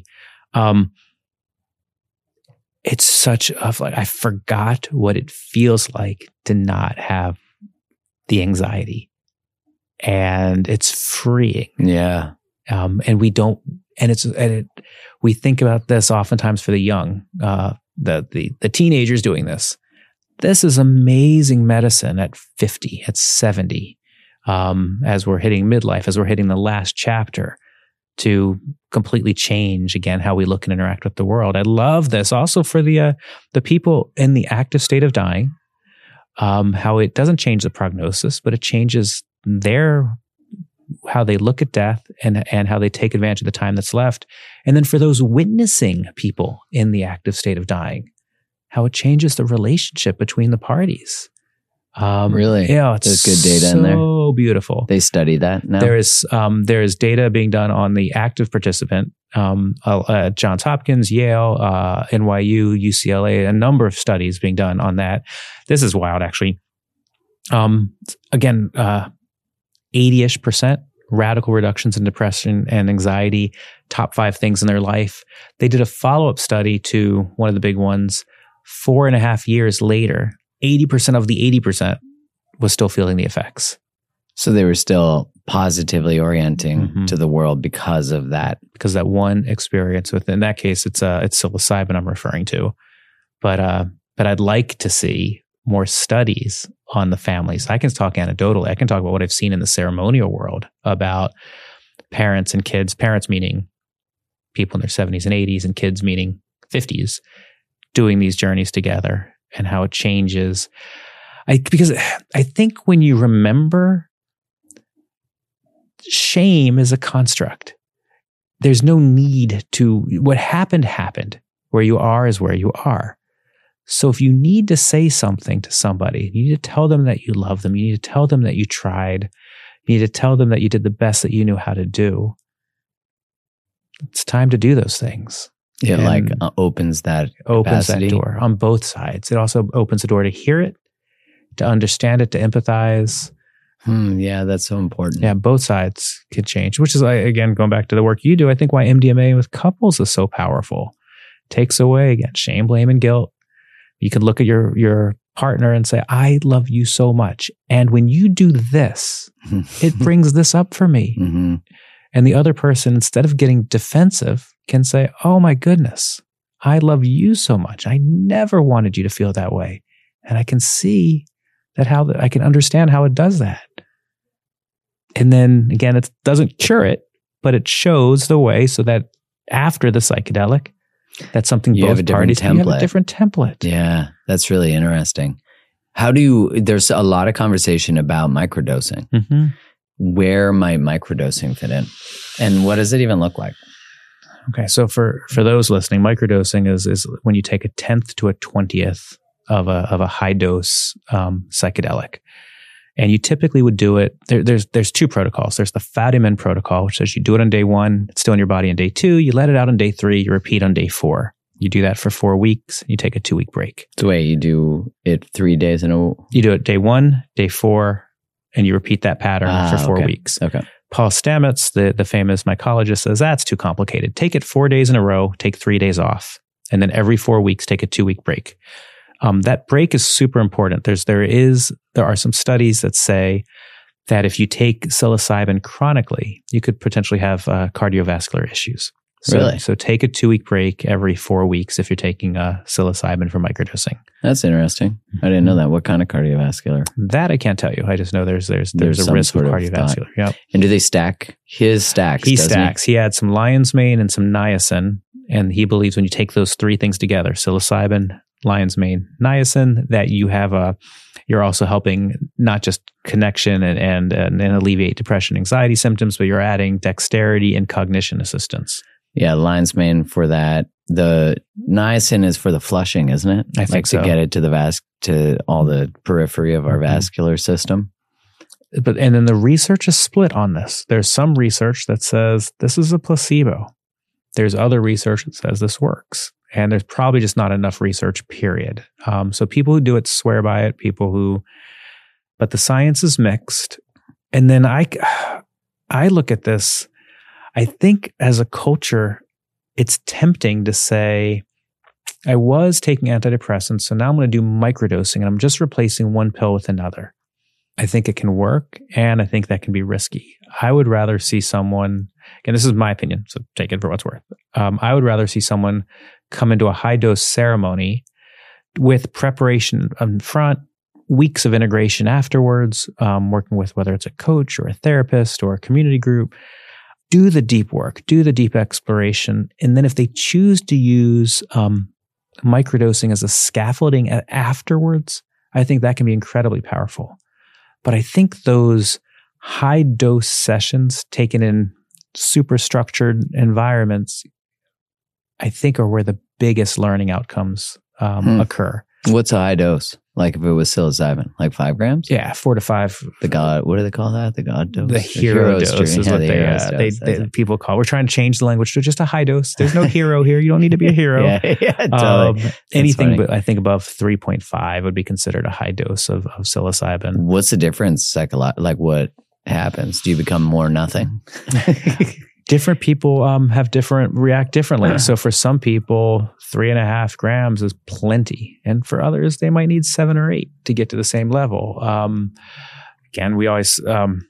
it's such a, like, I forgot what it feels like to not have the anxiety. And it's freeing. Yeah. And we don't, we think about this oftentimes for the young, the teenagers doing this. This is amazing medicine at 50, at 70, as we're hitting midlife, as we're hitting the last chapter, to completely change again how we look and interact with the world. I love this also for the people in the active state of dying, how it doesn't change the prognosis, but it changes how they look at death and how they take advantage of the time that's left. And then for those witnessing people in the active state of dying, how it changes the relationship between the parties. Really? Yeah, it's There's good data in there. So beautiful. They study that now? There is data being done on the active participant, Johns Hopkins, Yale, NYU, UCLA, a number of studies being done on that. This is wild, actually. Again, 80-ish% radical reductions in depression and anxiety, top 5 things in their life. They did a follow-up study to one of the big ones 4.5 years later. 80% of the 80% was still feeling the effects. So they were still positively orienting to the world because of that. Because that one experience in that case, it's psilocybin I'm referring to. But I'd like to see more studies on the families. I can talk anecdotally. I can talk about what I've seen in the ceremonial world about parents and kids, parents meeting people in their 70s and 80s and kids meeting 50s, doing these journeys together and how it changes. Because I think when you remember, shame is a construct. There's no need to, what happened. Where you are is where you are. So if you need to say something to somebody, you need to tell them that you love them. You need to tell them that you tried. You need to tell them that you did the best that you knew how to do. It's time to do those things. It opens that door on both sides. It also opens the door to hear it, to understand it, to empathize. Yeah, that's so important. Yeah, both sides can change, which is, again, going back to the work you do, I think why MDMA with couples is so powerful. Takes away, again, shame, blame, and guilt. You could look at your partner and say, I love you so much. And when you do this, it brings this up for me. And the other person, instead of getting defensive, can say, oh my goodness, I love you so much. I never wanted you to feel that way. And I can see that I can understand how it does that. And then again, it doesn't cure it, but it shows the way so that after the psychedelic, that's something you both parties can have a different template. Yeah, that's really interesting. There's a lot of conversation about microdosing. Where might microdosing fit in? And what does it even look like? Okay, so for those listening, microdosing is when you take 1/10 to 1/20 of a high dose psychedelic. And you typically would do it, there's 2 protocols. There's the Fadiman protocol, which says you do it on day 1, it's still in your body on day 2, you let it out on day 3, you repeat on day 4. You do that for 4 weeks, you take a 2-week break. So wait, you do it 3 days in a row? You do it day 1, day 4, and you repeat that pattern for 4 weeks. Okay. Paul Stamets, the famous mycologist, says that's too complicated. Take it 4 days in a row, take 3 days off, and then every 4 weeks, take a 2-week break. That break is super important. There are some studies that say that if you take psilocybin chronically, you could potentially have cardiovascular issues. Really? So take a 2-week break every 4 weeks if you're taking psilocybin for microdosing. That's interesting. I didn't know that. What kind of cardiovascular? That I can't tell you. I just know there's a risk of cardiovascular. Yep. And do they stack? His stacks. He stacks. He adds some lion's mane and some niacin. And he believes when you take those 3 things together, psilocybin, lion's mane, niacin, that you're also helping not just connection and alleviate depression, anxiety symptoms, but you're adding dexterity and cognition assistance. Yeah, lion's mane for that. The niacin is for the flushing, isn't it? I think so. To get it to all the periphery of our vascular system. And then the research is split on this. There's some research that says this is a placebo. There's other research that says this works. And there's probably just not enough research, period. So people who do it swear by it, but the science is mixed. And then I look at this, I think as a culture, it's tempting to say, I was taking antidepressants, so now I'm going to do microdosing and I'm just replacing one pill with another. I think it can work, and I think that can be risky. I would rather see someone, and this is my opinion, so take it for what's worth. I would rather see someone come into a high-dose ceremony with preparation up front, weeks of integration afterwards, working with whether it's a coach or a therapist or a community group. Do the deep work, do the deep exploration, and then if they choose to use microdosing as a scaffolding afterwards, I think that can be incredibly powerful. But I think those high dose sessions taken in super structured environments, I think are where the biggest learning outcomes occur. What's a high dose? Like if it was psilocybin, like 5 grams? Yeah, 4 to 5. What do they call that? The God dose? The hero dose is what they people call. We're trying to change the language to just a high dose. There's no hero here. You don't need to be a hero. yeah, totally. Anything but I think above 3.5 would be considered a high dose of psilocybin. What's the difference like what happens? Do you become more nothing? Different people react differently. So for some people, 3.5 grams is plenty. And for others, they might need 7 or 8 to get to the same level. Again, we always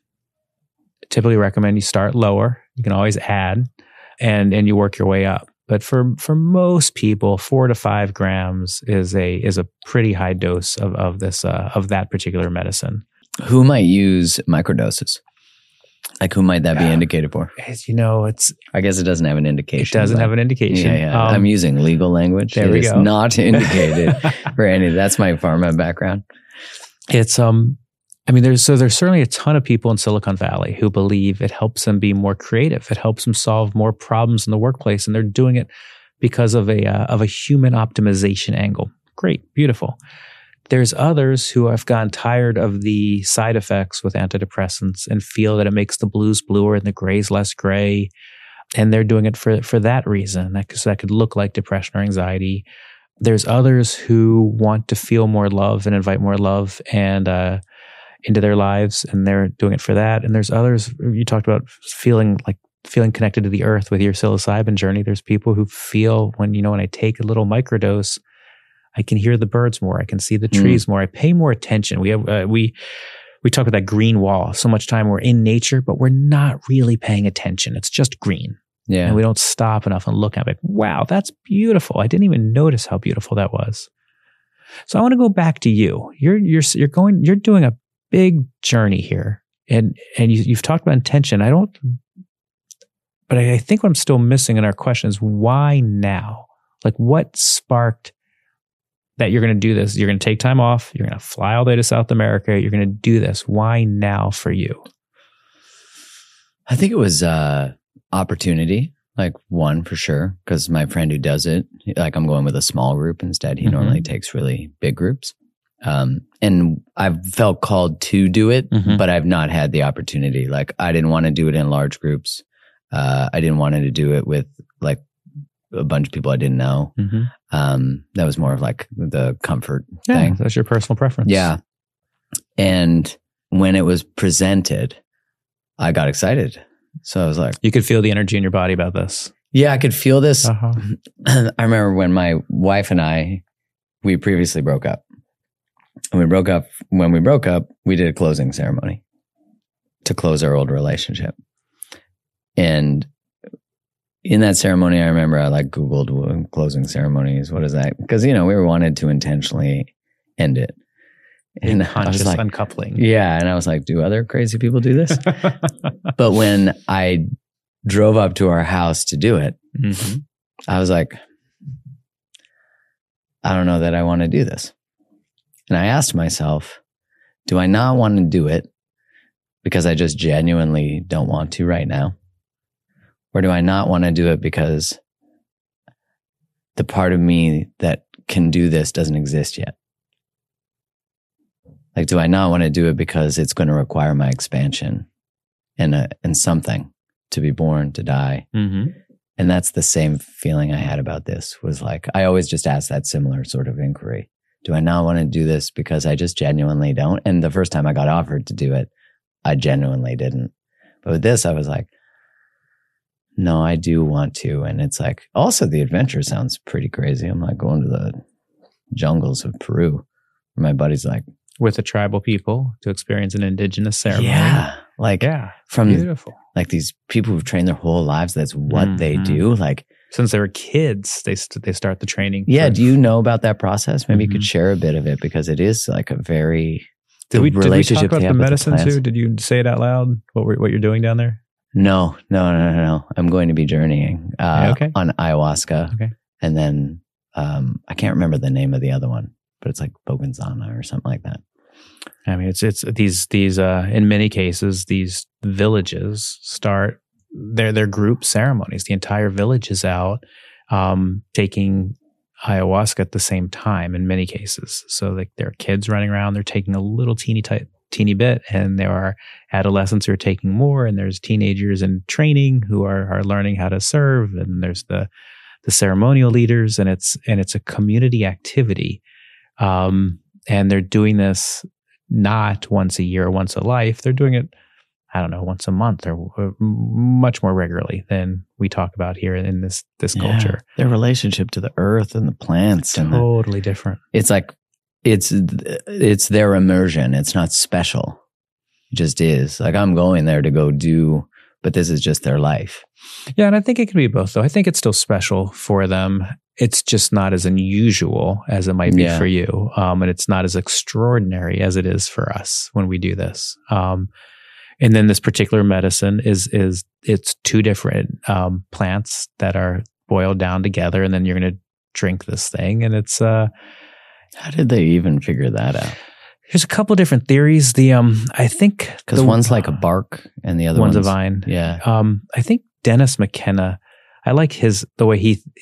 typically recommend you start lower. You can always add and you work your way up. But for most people, 4 to 5 grams is a pretty high dose of that particular medicine. Who might use microdoses? Like who might that be indicated for? I guess it doesn't have an indication. It doesn't have an indication. Yeah. I'm using legal language. There we go. It's not indicated for any. That's my pharma background. It's there's certainly a ton of people in Silicon Valley who believe it helps them be more creative. It helps them solve more problems in the workplace, and they're doing it because of a human optimization angle. Great, beautiful. There's others who have gotten tired of the side effects with antidepressants and feel that it makes the blues bluer and the grays less gray. And they're doing it for that reason. That could look like depression or anxiety. There's others who want to feel more love and invite more love and into their lives, and they're doing it for that. And there's others, you talked about feeling connected to the earth with your psilocybin journey. There's people who feel when I take a little microdose, I can hear the birds more. I can see the trees more. I pay more attention. We talk about that green wall. So much time we're in nature, but we're not really paying attention. It's just green. Yeah. And we don't stop enough and look at it. Like, wow, that's beautiful. I didn't even notice how beautiful that was. So I want to go back to you. You're doing a big journey here. And you've talked about intention. But I think what I'm still missing in our question is why now? Like what sparked that you're going to do this? You're going to take time off. You're going to fly all the way to South America. You're going to do this. Why now for you? I think it was opportunity, like one for sure, because my friend who does it, like I'm going with a small group instead. He normally takes really big groups. And I've felt called to do it, but I've not had the opportunity. Like I didn't want to do it in large groups. I didn't want to do it with like a bunch of people I didn't know. That was more of like the comfort thing. That's your personal preference. Yeah. And when it was presented, I got excited. So I was like, you could feel the energy in your body about this. Yeah, I could feel this. I remember when my wife and we previously broke up. And when we broke up, we did a closing ceremony to close our old relationship. And in that ceremony, I remember I like Googled closing ceremonies. What is that? Because, we wanted to intentionally end it. And I was like, uncoupling. Yeah. And I was like, do other crazy people do this? But when I drove up to our house to do it, I was like, I don't know that I want to do this. And I asked myself, do I not want to do it because I just genuinely don't want to right now? Or do I not want to do it because the part of me that can do this doesn't exist yet? Like, do I not want to do it because it's going to require my expansion and something to be born, to die? Mm-hmm. And that's the same feeling I had about this, was like, I always just ask that similar sort of inquiry. Do I not want to do this because I just genuinely don't? And the first time I got offered to do it, I genuinely didn't. But with this, I was like, no, I do want to. And it's like, also the adventure sounds pretty crazy. I'm like going to the jungles of Peru. My buddy's like, with the tribal people to experience an indigenous ceremony. yeah, like from beautiful. Like these people who've trained their whole lives. That's what they do. Like since they were kids, they start the training. Yeah. Do you know about that process? Maybe you could share a bit of it, because it is like a very Did we talk about the medicine too? Did you say it out loud? What you're doing down there? No. I'm going to be journeying on ayahuasca. Okay. And then I can't remember the name of the other one, but it's like Boganzana or something like that. I mean, it's these in many cases, these villages start their group ceremonies. The entire village is out taking ayahuasca at the same time in many cases. So like there are kids running around, they're taking a little teeny bit, and there are adolescents who are taking more, and there's teenagers in training who are learning how to serve, and there's the ceremonial leaders, and it's a community activity. And they're doing this not once a year or once a life. They're doing it, I don't know, once a month or much more regularly than we talk about here in this culture. Their relationship to the earth and the plants. Totally different. It's like, it's their immersion. It's not special. It just is. Like, I'm going there to go do, but this is just their life. Yeah, and I think it can be both, though. I think it's still special for them. It's just not as unusual as it might be for you. And it's not as extraordinary as it is for us when we do this. And then this particular medicine it's two different plants that are boiled down together, and then you're going to drink this thing. And it's how did they even figure that out? There's a couple different theories. I think because one's like a bark and the other one's a vine. Yeah. I think Dennis McKenna, I like the way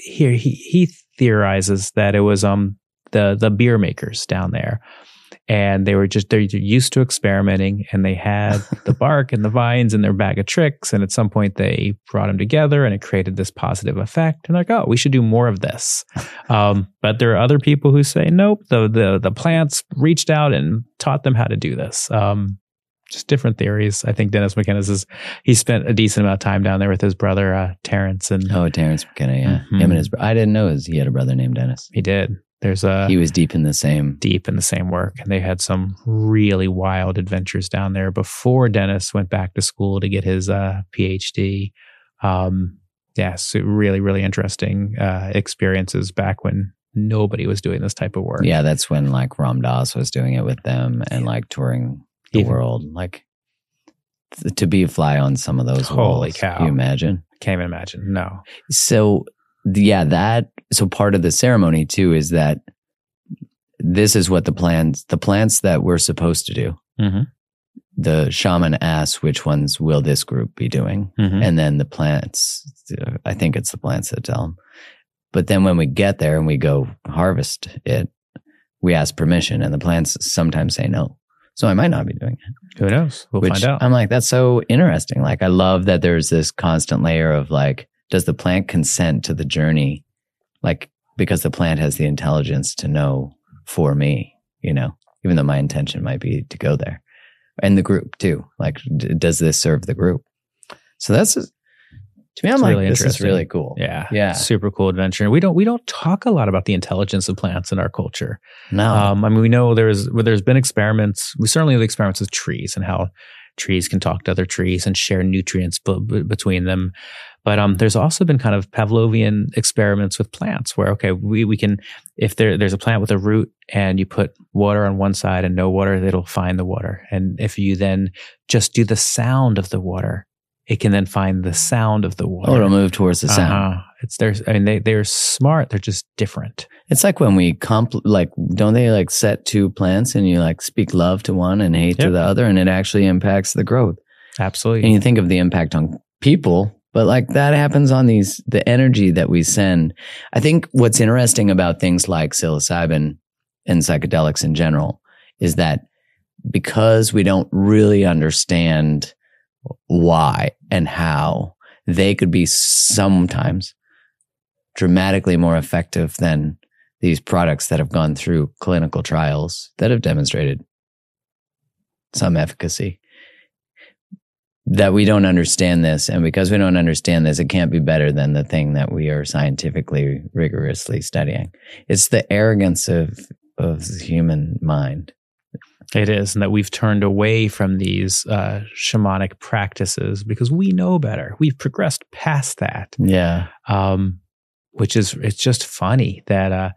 he theorizes that it was the beer makers down there, and they're used to experimenting, and they had the bark and the vines in their bag of tricks, and at some point they brought them together, and it created this positive effect. And they're like, oh, we should do more of this. But there are other people who say, nope, the plants reached out and taught them how to do this. Just different theories. I think Dennis McKenna he spent a decent amount of time down there with his brother Terrence. Terrence McKenna, yeah. Him and his brother. I didn't know he had a brother named Dennis. He did. He was deep in the same work, and they had some really wild adventures down there before Dennis went back to school to get his PhD. So really, really interesting experiences back when nobody was doing this type of work. Yeah, that's when like Ram Dass was doing it with them and like touring the world. Like to be a fly on some of those holy walls. Cow. Can you imagine? Can't even imagine. No. So so part of the ceremony too is that this is what the plants that we're supposed to do. Mm-hmm. The shaman asks which ones will this group be doing, and then the plants. I think it's the plants that tell them. But then when we get there and we go harvest it, we ask permission, and the plants sometimes say no. So I might not be doing it. Who knows? We'll find out. I'm like, that's so interesting. Like, I love that there's this constant layer of like, does the plant consent to the journey? Like, because the plant has the intelligence to know for me, even though my intention might be to go there. And the group too. Like, does this serve the group? So that's, to me, I'm like, this is really cool. Yeah. Super cool adventure. And we don't talk a lot about the intelligence of plants in our culture. No. I mean, we know there's been experiments. We certainly have experiments with trees and how trees can talk to other trees and share nutrients between them. But there's also been kind of Pavlovian experiments with plants where, okay, we can, if there's a plant with a root and you put water on one side and no water, it'll find the water. And if you then just do the sound of the water, it can then find the sound of the water. Oh, it'll move towards the sound. They're smart. They're just different. It's like when we don't they like set two plants and you like speak love to one and hate to the other, and it actually impacts the growth. Absolutely. And you think of the impact on people, but like that happens on the energy that we send. I think what's interesting about things like psilocybin and psychedelics in general is that because we don't really understand why and how, they could be sometimes dramatically more effective than these products that have gone through clinical trials that have demonstrated some efficacy. That we don't understand this, and because we don't understand this, it can't be better than the thing that we are scientifically rigorously studying. It's the arrogance of the human mind. It is, and that we've turned away from these shamanic practices because we know better. We've progressed past that. Yeah. It's just funny that,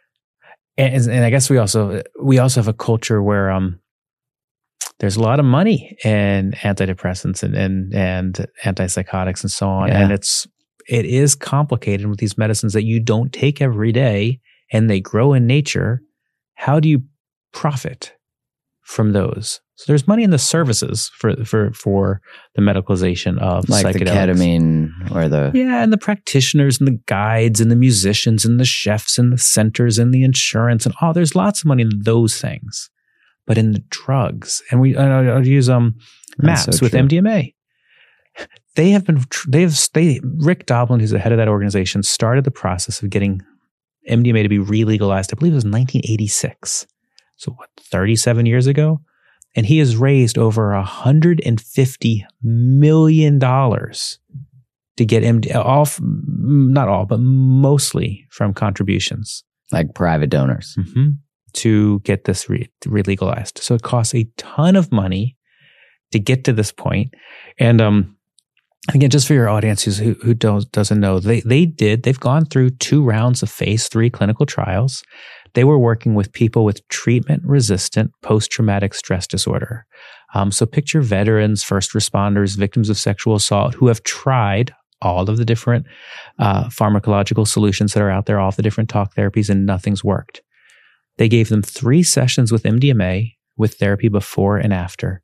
and I guess we also have a culture where there's a lot of money in antidepressants and antipsychotics and so on, and it is complicated with these medicines that you don't take every day, and they grow in nature. How do you profit from those? So there's money in the services for the medicalization of like psychedelics. The ketamine or and the practitioners and the guides and the musicians and the chefs and the centers and the insurance and all. There's lots of money in those things, but in the drugs, and I'll use MAPS with MDMA. Rick Doblin, who's the head of that organization, started the process of getting MDMA to be re-legalized. I believe it was 1986. So 37 years ago? And he has raised over $150 million to get not all, but mostly from contributions. Like private donors. Mm-hmm. To get this re-legalized. So it costs a ton of money to get to this point. And again, just for your audience who doesn't know, they've gone through 2 rounds of phase 3 clinical trials. They were working with people with treatment-resistant post-traumatic stress disorder. So picture veterans, first responders, victims of sexual assault who have tried all of the different pharmacological solutions that are out there, all of the different talk therapies, and nothing's worked. They gave them 3 sessions with MDMA with therapy before and after.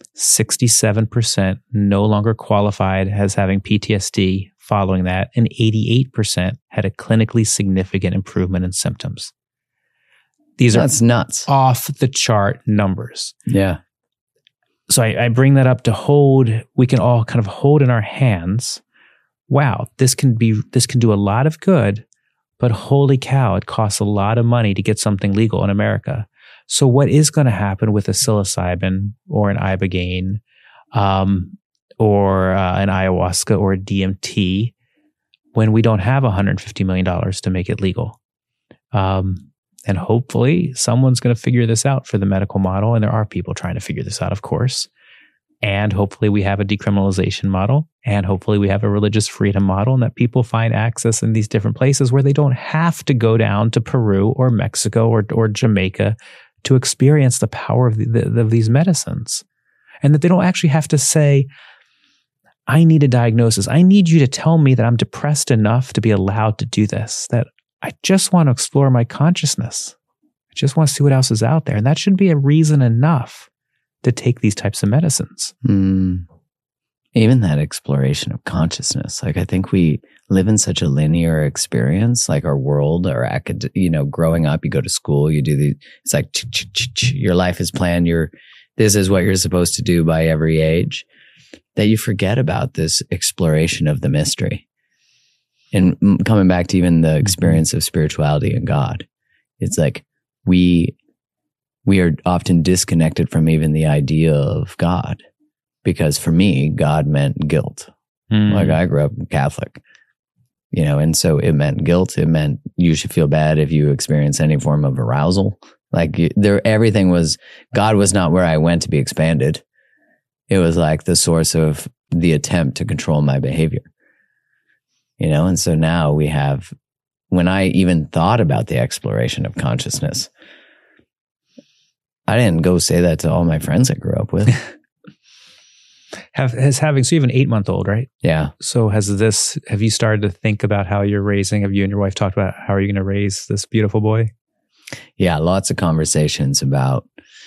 67% no longer qualified as having PTSD following that, and 88% had a clinically significant improvement in symptoms. That's nuts. Off the chart numbers. Yeah. So I bring that up we can all kind of hold in our hands, wow, this can do a lot of good, but holy cow, it costs a lot of money to get something legal in America. So what is going to happen with a psilocybin or an ibogaine or an ayahuasca or a DMT when we don't have $150 million to make it legal? And hopefully someone's going to figure this out for the medical model. And there are people trying to figure this out, of course. And hopefully we have a decriminalization model. And hopefully we have a religious freedom model, and that people find access in these different places where they don't have to go down to Peru or Mexico or Jamaica to experience the power of these medicines. And that they don't actually have to say, I need a diagnosis. I need you to tell me that I'm depressed enough to be allowed to do this, that I just want to explore my consciousness. I just want to see what else is out there. And that should be a reason enough to take these types of medicines. Even that exploration of consciousness. Like, I think we live in such a linear experience, like our world, growing up, you go to school, you do it's like, your life is planned. This is what you're supposed to do by every age, that you forget about this exploration of the mystery. And coming back to even the experience of spirituality and God, it's like we are often disconnected from even the idea of God. Because for me, God meant guilt. Like, I grew up Catholic, and so it meant guilt. It meant you should feel bad if you experience any form of arousal. Like, everything was, God was not where I went to be expanded. It was like the source of the attempt to control my behavior. And so now we have, when I even thought about the exploration of consciousness, I didn't go say that to all my friends I grew up with. So you have an 8-month-old, right? Yeah. So have you started to think about how you're raising? Have you and your wife talked about how are you going to raise this beautiful boy? Yeah. Lots of conversations about,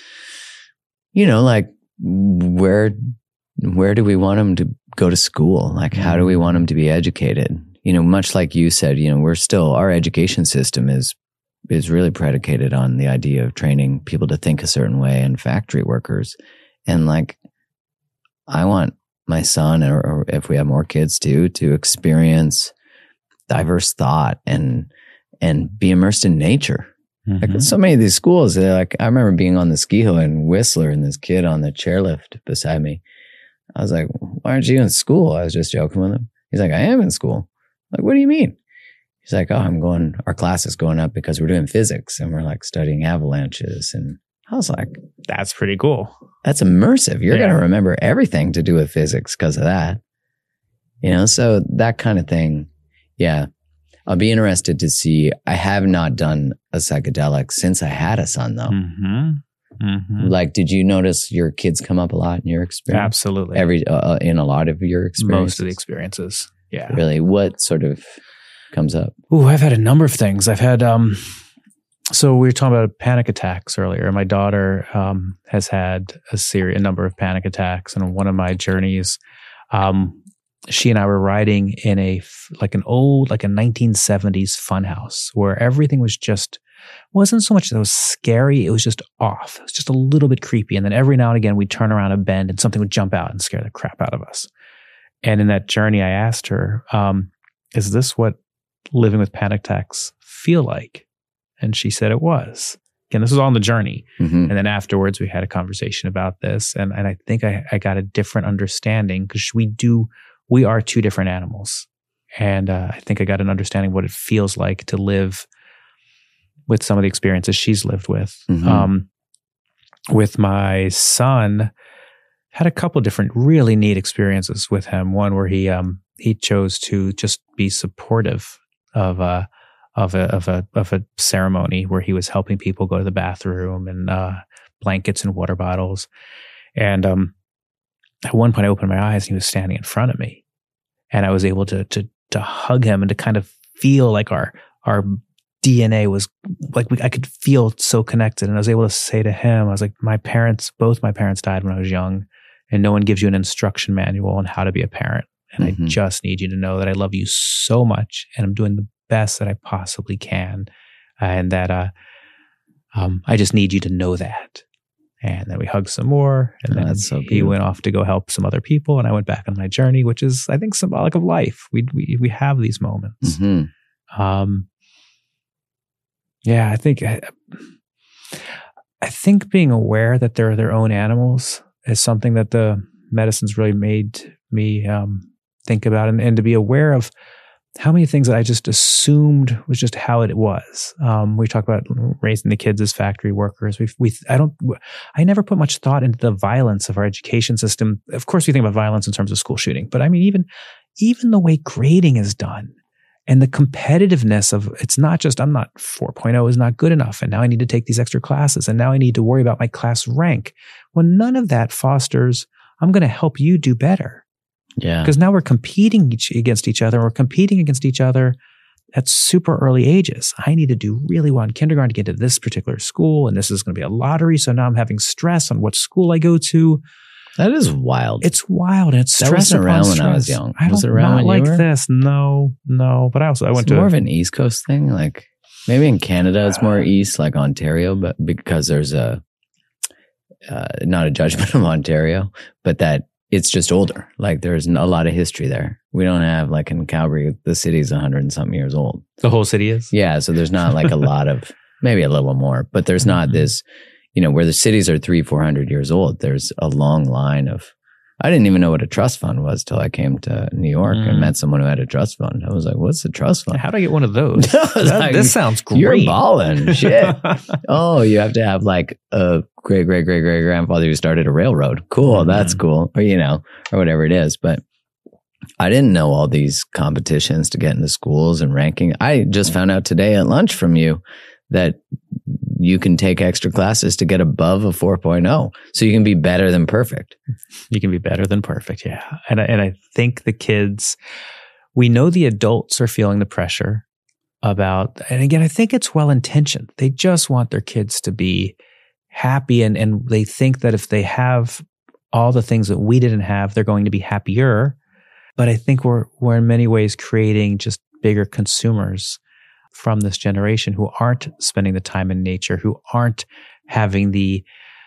like where do we want him to go to school? Like, how do we want him to be educated? Much like you said, our education system is really predicated on the idea of training people to think a certain way and factory workers. And like, I want my son, or if we have more kids too, to experience diverse thought and be immersed in nature. Like so many of these schools, they're like, I remember being on the ski hill in Whistler and this kid on the chairlift beside me. I was like, why aren't you in school? I was just joking with him. He's like, I am in school. I'm like, what do you mean? He's like, our class is going up because we're doing physics and we're like studying avalanches. And I was like, that's pretty cool. That's immersive. You're going to remember everything to do with physics because of that. So that kind of thing. Yeah. I'll be interested to see. I have not done a psychedelic since I had a son, though. Like, did you notice your kids come up a lot in your experience? Absolutely. In a lot of your experiences? Most of the experiences. Yeah. Really? What sort of comes up? Ooh, I've had a number of things. I've had, so we were talking about panic attacks earlier. My daughter has had a number of panic attacks. And on one of my journeys, she and I were riding in a 1970s funhouse where everything wasn't so much that it was scary. It was just off. It was just a little bit creepy. And then every now and again, we'd turn around a bend and something would jump out and scare the crap out of us. And in that journey, I asked her, is this what living with panic attacks feel like? And she said it was. Again, this was all on the journey. And then afterwards, we had a conversation about this. And I think I got a different understanding because we are two different animals. And I think I got an understanding of what it feels like to live with some of the experiences she's lived with. With my son, had a couple of different really neat experiences with him. One where he chose to just be supportive of a ceremony where he was helping people go to the bathroom and blankets and water bottles. And at one point, I opened my eyes and he was standing in front of me, and I was able to hug him and to kind of feel like our DNA was like I could feel so connected. And I was able to say to him, I was like, both my parents died when I was young, and no one gives you an instruction manual on how to be a parent. And I just need you to know that I love you so much, and I'm doing the best that I possibly can, and that I just need you to know that. And then we hugged some more, and then he went off to go help some other people, and I went back on my journey, which is, I think, symbolic of life. We have these moments. Yeah, I think being aware that they're their own animals is something that the medicine's really made me think about, and to be aware of how many things that I just assumed was just how it was. We talk about raising the kids as factory workers. I never put much thought into the violence of our education system. Of course, we think about violence in terms of school shooting, but I mean, even the way grading is done and the competitiveness of, it's not just, 4.0 is not good enough, and now I need to take these extra classes, and now I need to worry about my class rank. Well, none of that fosters, I'm going to help you do better. Yeah. Because now we're competing against each other. We're competing against each other at super early ages. I need to do really well in kindergarten to get to this particular school, and this is going to be a lottery. So now I'm having stress on what school I go to. That is wild. It's wild. And it's stress. That wasn't around when I was young. Was it around when you were? This? No. But I went to more of an East Coast thing. Like maybe in Canada it's more East, like Ontario, but because there's not a judgment of Ontario, but that it's just older. Like there's a lot of history there. We don't have, like in Calgary, the city's 100 and something years old. The whole city is? Yeah. So there's not like a lot of, maybe a little more, but there's not this, where the cities are 300-400 years old. There's a long line of, I didn't even know what a trust fund was till I came to New York and met someone who had a trust fund. I was like, what's a trust fund? How do I get one of those? This sounds great. You're balling. Shit. Oh, you have to have like a great-great-great-great-grandfather who started a railroad. Cool. That's cool. Or, or whatever it is. But I didn't know all these competitions to get into schools and ranking. I just found out today at lunch from you that you can take extra classes to get above a 4.0. So you can be better than perfect. You can be better than perfect. Yeah. And I think the kids, we know the adults are feeling the pressure about, and again, I think it's well-intentioned. They just want their kids to be happy, and they think that if they have all the things that we didn't have, they're going to be happier. But I think we're in many ways creating just bigger consumers from this generation who aren't spending the time in nature, who aren't having the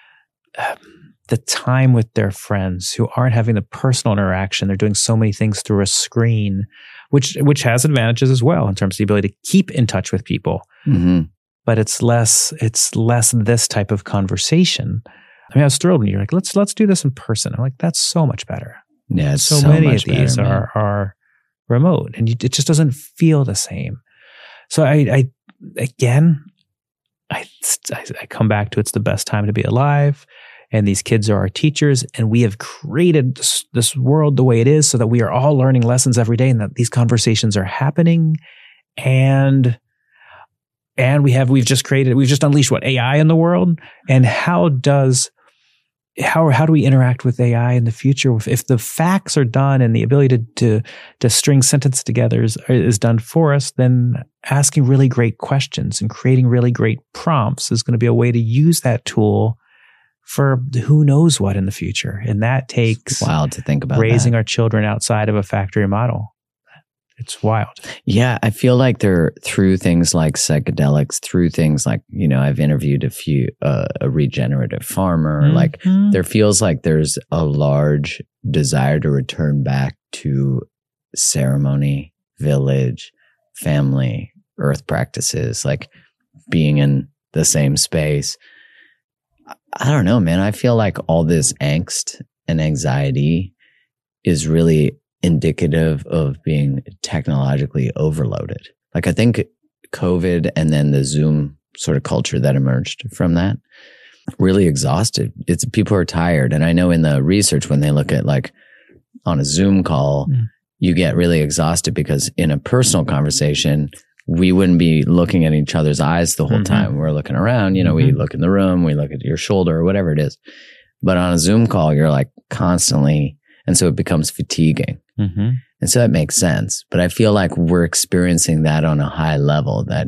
time with their friends, who aren't having the personal interaction. They're doing so many things through a screen, which has advantages as well in terms of the ability to keep in touch with people. Mm-hmm. But it's less this type of conversation. I mean, I was thrilled when you're like, let's do this in person. I'm like, that's so much better. Yeah, it's so many of these are remote, and it just doesn't feel the same. So I come back to, it's the best time to be alive, and these kids are our teachers, and we have created this world the way it is so that we are all learning lessons every day, and that these conversations are happening, and we've just unleashed AI in the world, and how do we interact with AI in the future? If the facts are done and the ability to string sentences together is done for us, then asking really great questions and creating really great prompts is going to be a way to use that tool for who knows what in the future. And that takes it's wild to think about raising our children outside of a factory model. It's wild. Yeah, I feel like through things like psychedelics, through things like, I've interviewed a regenerative farmer, Mm-hmm. like there feels like there's a large desire to return back to ceremony, village, family, earth practices, like being in the same space. I don't know, man. I feel like all this angst and anxiety is really indicative of being technologically overloaded. Like I think COVID and then the Zoom sort of culture that emerged from that really exhausted. People are tired. And I know in the research, when they look at like on a Zoom call, you get really exhausted because in a personal conversation, we wouldn't be looking at each other's eyes the whole time. We're looking around, we look in the room, we look at your shoulder or whatever it is. But on a Zoom call, you're like constantly, and so it becomes fatiguing. Mm-hmm. And so that makes sense. But I feel like we're experiencing that on a high level, that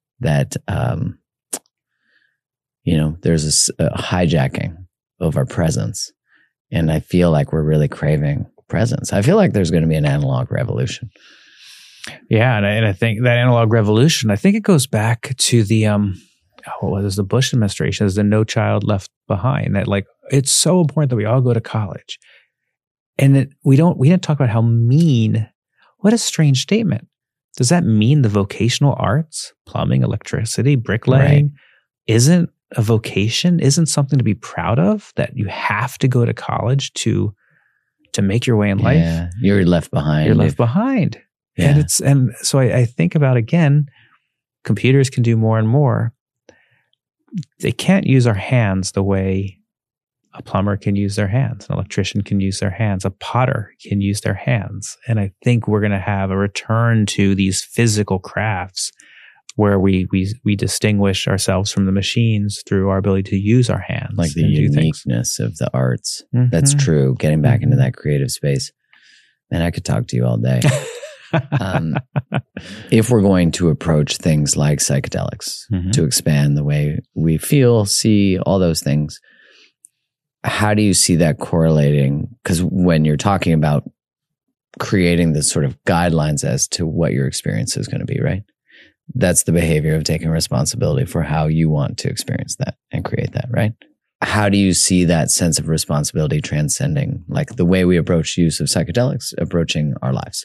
there's a hijacking of our presence. And I feel like we're really craving presence. I feel like there's going to be an analog revolution. Yeah. And I think that analog revolution, I think it goes back to the, what was the Bush administration, is the No Child Left Behind, that like, it's so important that we all go to college. And we didn't talk about how what a strange statement. Does that mean the vocational arts, plumbing, electricity, bricklaying, isn't a vocation, isn't something to be proud of, that you have to go to college to make your way in life? Yeah, you're left behind. You're left behind. Yeah. And so I think about, again, computers can do more and more. They can't use our hands the way a plumber can use their hands, an electrician can use their hands, a potter can use their hands. And I think we're going to have a return to these physical crafts where we distinguish ourselves from the machines through our ability to use our hands. Like the uniqueness of the arts. Mm-hmm. That's true. Getting back into that creative space. And I could talk to you all day. If we're going to approach things like psychedelics to expand the way we feel, see, all those things, how do you see that correlating? Because when you're talking about creating this sort of guidelines as to what your experience is going to be, right? That's the behavior of taking responsibility for how you want to experience that and create that, right? How do you see that sense of responsibility transcending, like the way we approach use of psychedelics, approaching our lives?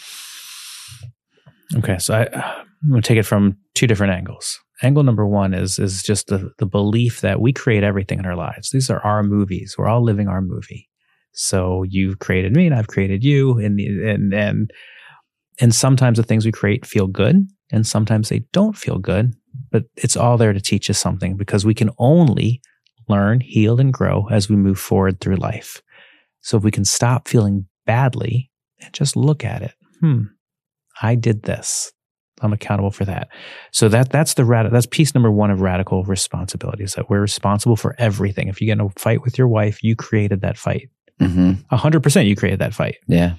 Okay, so I'm going to take it from two different angles. Angle number one is just the belief that we create everything in our lives. These are our movies. We're all living our movie. So you've created me and I've created you. And sometimes the things we create feel good and sometimes they don't feel good, but it's all there to teach us something, because we can only learn, heal, and grow as we move forward through life. So if we can stop feeling badly and just look at it, I did this. I'm accountable for that. So that's piece number one of radical responsibility, is that we're responsible for everything. If you get in a fight with your wife, you created that fight. 100% you created that fight. Yeah.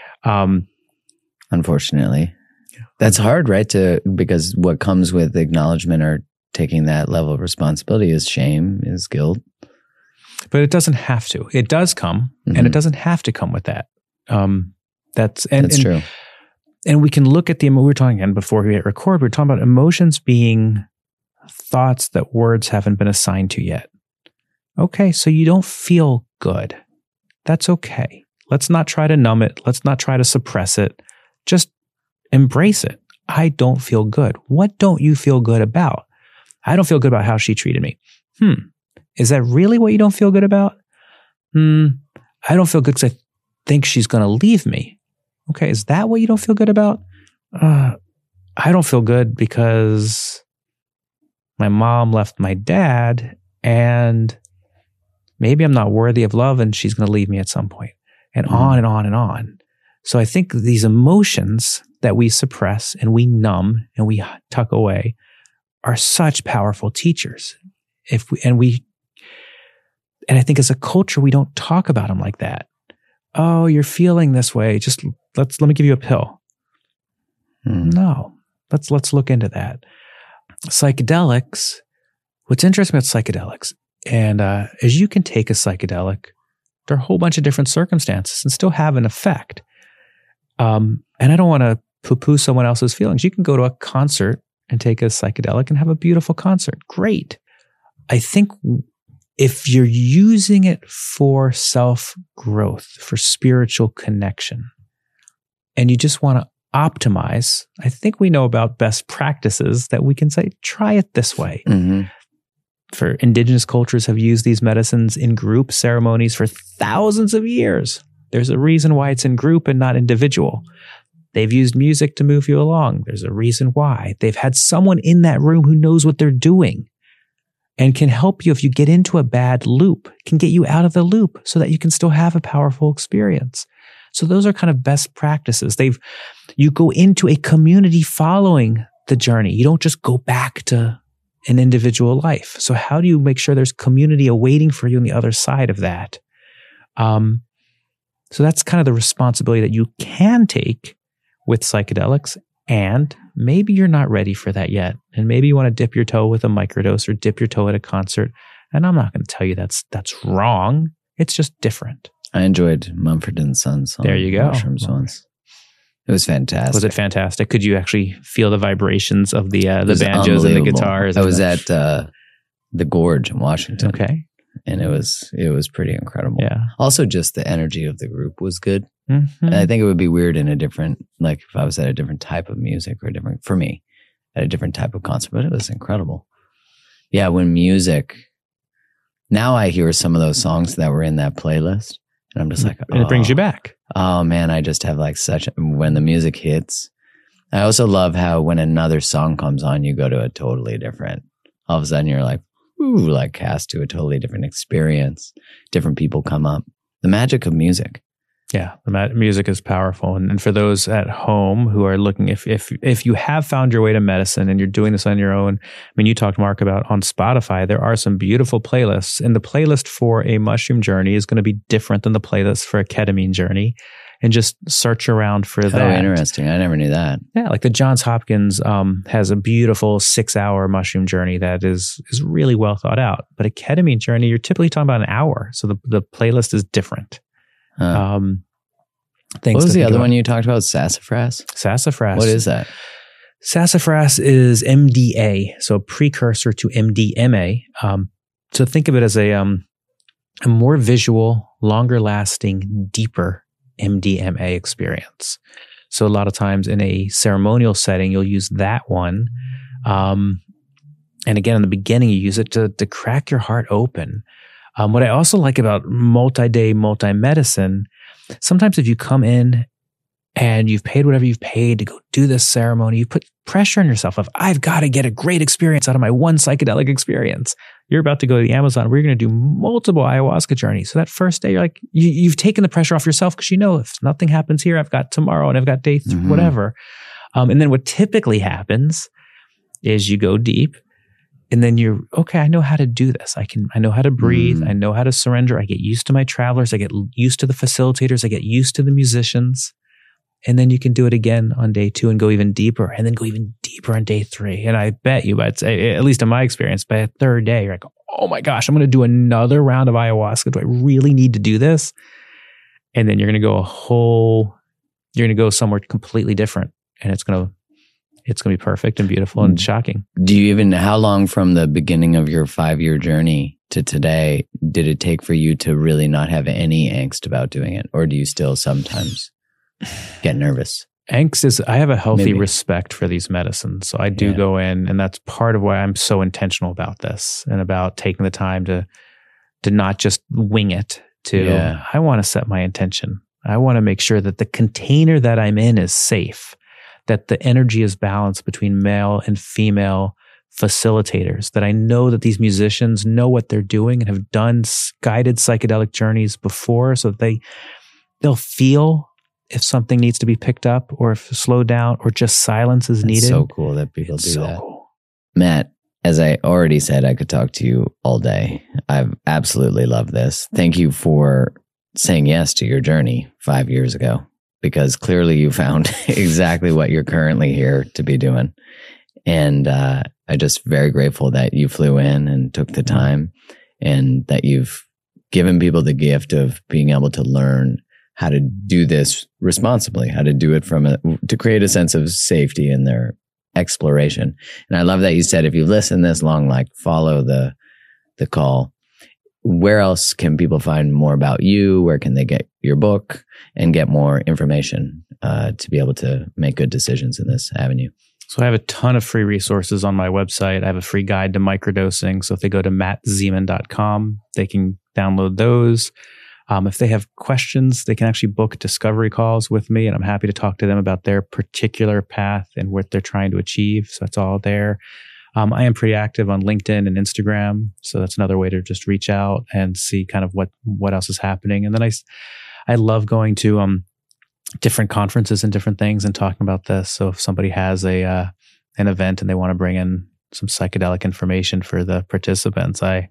Unfortunately. That's hard, right? Because what comes with acknowledgement or taking that level of responsibility is shame, is guilt. But it doesn't have to. It does come, and it doesn't have to come with that. That's true. And we can look at we were talking again before we hit record, we were talking about emotions being thoughts that words haven't been assigned to yet. Okay, so you don't feel good. That's okay. Let's not try to numb it. Let's not try to suppress it. Just embrace it. I don't feel good. What don't you feel good about? I don't feel good about how she treated me. Is that really what you don't feel good about? I don't feel good because I think she's going to leave me. Okay, is that what you don't feel good about? I don't feel good because my mom left my dad, and maybe I'm not worthy of love, and she's going to leave me at some point, and on and on and on. So I think these emotions that we suppress and we numb and we tuck away are such powerful teachers. And I think as a culture, we don't talk about them like that. Oh, you're feeling this way. Just let me give you a pill. No, let's look into that. Psychedelics. What's interesting about psychedelics, and is you can take a psychedelic, there are a whole bunch of different circumstances, and still have an effect. And I don't want to poo-poo someone else's feelings. You can go to a concert and take a psychedelic and have a beautiful concert. Great. I think if you're using it for self-growth, for spiritual connection, and you just want to optimize, I think we know about best practices that we can say, try it this way. For indigenous cultures have used these medicines in group ceremonies for thousands of years. There's a reason why it's in group and not individual. They've used music to move you along. There's a reason why. They've had someone in that room who knows what they're doing and can help you if you get into a bad loop, can get you out of the loop so that you can still have a powerful experience. So those are kind of best practices. You go into a community following the journey. You don't just go back to an individual life. So how do you make sure there's community awaiting for you on the other side of that? So that's kind of the responsibility that you can take with psychedelics. And maybe you're not ready for that yet. And maybe you want to dip your toe with a microdose or dip your toe at a concert. And I'm not going to tell you that's wrong. It's just different. I enjoyed Mumford & Sons. There you go. Mushrooms once. It was fantastic. Was it fantastic? Could you actually feel the vibrations of the banjos and the guitars? I was at the Gorge in Washington. Okay. And it was pretty incredible. Yeah. Also, just the energy of the group was good. And I think it would be weird in a different, like if I was at a different type of music or for me, at a different type of concert, but it was incredible. Yeah. When music, now I hear some of those songs that were in that playlist and I'm just like, and it brings you back. Oh man, I just have like when the music hits. I also love how when another song comes on, you go to a totally different, all of a sudden you're like, ooh, like cast to a totally different experience. Different people come up. The magic of music. Yeah, the music is powerful. And for those at home who are looking, if you have found your way to medicine and you're doing this on your own, I mean, you talked, Mark, about on Spotify, there are some beautiful playlists. And the playlist for a mushroom journey is going to be different than the playlist for a ketamine journey. And just search around for that. Oh, interesting. I never knew that. Yeah, like the Johns Hopkins has a beautiful 6-hour mushroom journey that is really well thought out. But a ketamine journey, you're typically talking about an hour. So the playlist is different. What was the other one you talked about? Sassafras? Sassafras. What is that? Sassafras is MDA, so a precursor to MDMA. So think of it as a more visual, longer lasting, deeper MDMA experience. So a lot of times in a ceremonial setting, you'll use that one. And again, in the beginning, you use it to crack your heart open. What I also like about multi-day, multi-medicine, sometimes if you come in and you've paid whatever you've paid to go do this ceremony, you put pressure on yourself of, I've got to get a great experience out of my one psychedelic experience. You're about to go to the Amazon. We're going to do multiple ayahuasca journeys. So that first day, you're like, you've taken the pressure off yourself because you know if nothing happens here, I've got tomorrow and I've got day whatever. And then what typically happens is you go deep, and then you're, okay, I know how to do this. I know how to breathe. I know how to surrender. I get used to my travelers. I get used to the facilitators. I get used to the musicians. And then you can do it again on day 2 and go even deeper, and then go even deeper on day 3. And I bet you, at least in my experience, by a third day, you're like, oh my gosh, I'm going to do another round of ayahuasca. Do I really need to do this? And then you're going to go somewhere completely different, and it's going to be perfect and beautiful and shocking. How long from the beginning of your 5-year journey to today did it take for you to really not have any angst about doing it? Or do you still sometimes get nervous? Angst is, I have a healthy respect for these medicines. So I do go in, and that's part of why I'm so intentional about this and about taking the time to not just wing it. I want to set my intention. I want to make sure that the container that I'm in is safe, that the energy is balanced between male and female facilitators, that I know that these musicians know what they're doing and have done guided psychedelic journeys before, so that they'll feel if something needs to be picked up, or if slowed down, or just silence is needed. It's so cool that people do that. Cool. Matt, as I already said, I could talk to you all day. I've absolutely loved this. Thank you for saying yes to your journey 5 years ago, because clearly you found exactly what you're currently here to be doing. And I'm just very grateful that you flew in and took the time, and that you've given people the gift of being able to learn how to do this responsibly, how to do it to create a sense of safety in their exploration. And I love that you said, if you've listened this long, like, follow the call. Where else can people find more about you? Where can they get your book and get more information to be able to make good decisions in this avenue? So I have a ton of free resources on my website. I have a free guide to microdosing. So if they go to mattzeman.com, they can download those. If they have questions, they can actually book discovery calls with me, and I'm happy to talk to them about their particular path and what they're trying to achieve. So that's all there. I am pretty active on LinkedIn and Instagram. So that's another way to just reach out and see kind of what else is happening. And then I love going to different conferences and different things and talking about this. So if somebody has an event and they want to bring in some psychedelic information for the participants, I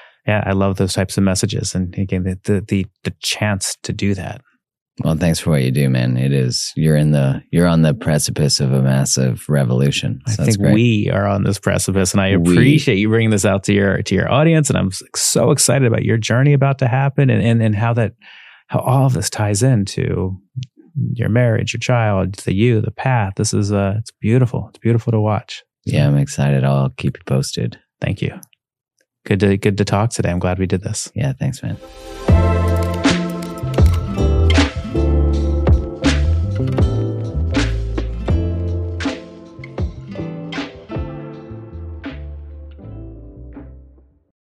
love those types of messages, and again, the chance to do that. Well, thanks for what you do, man. You're on the precipice of a massive revolution. So I think we are on this precipice, and I appreciate you bringing this out to your audience. And I'm so excited about your journey about to happen, and how all of this ties into your marriage, your child, the path. This is it's beautiful. It's beautiful to watch. Yeah, I'm excited. I'll keep you posted. Thank you. Good to talk today. I'm glad we did this. Yeah, thanks, man.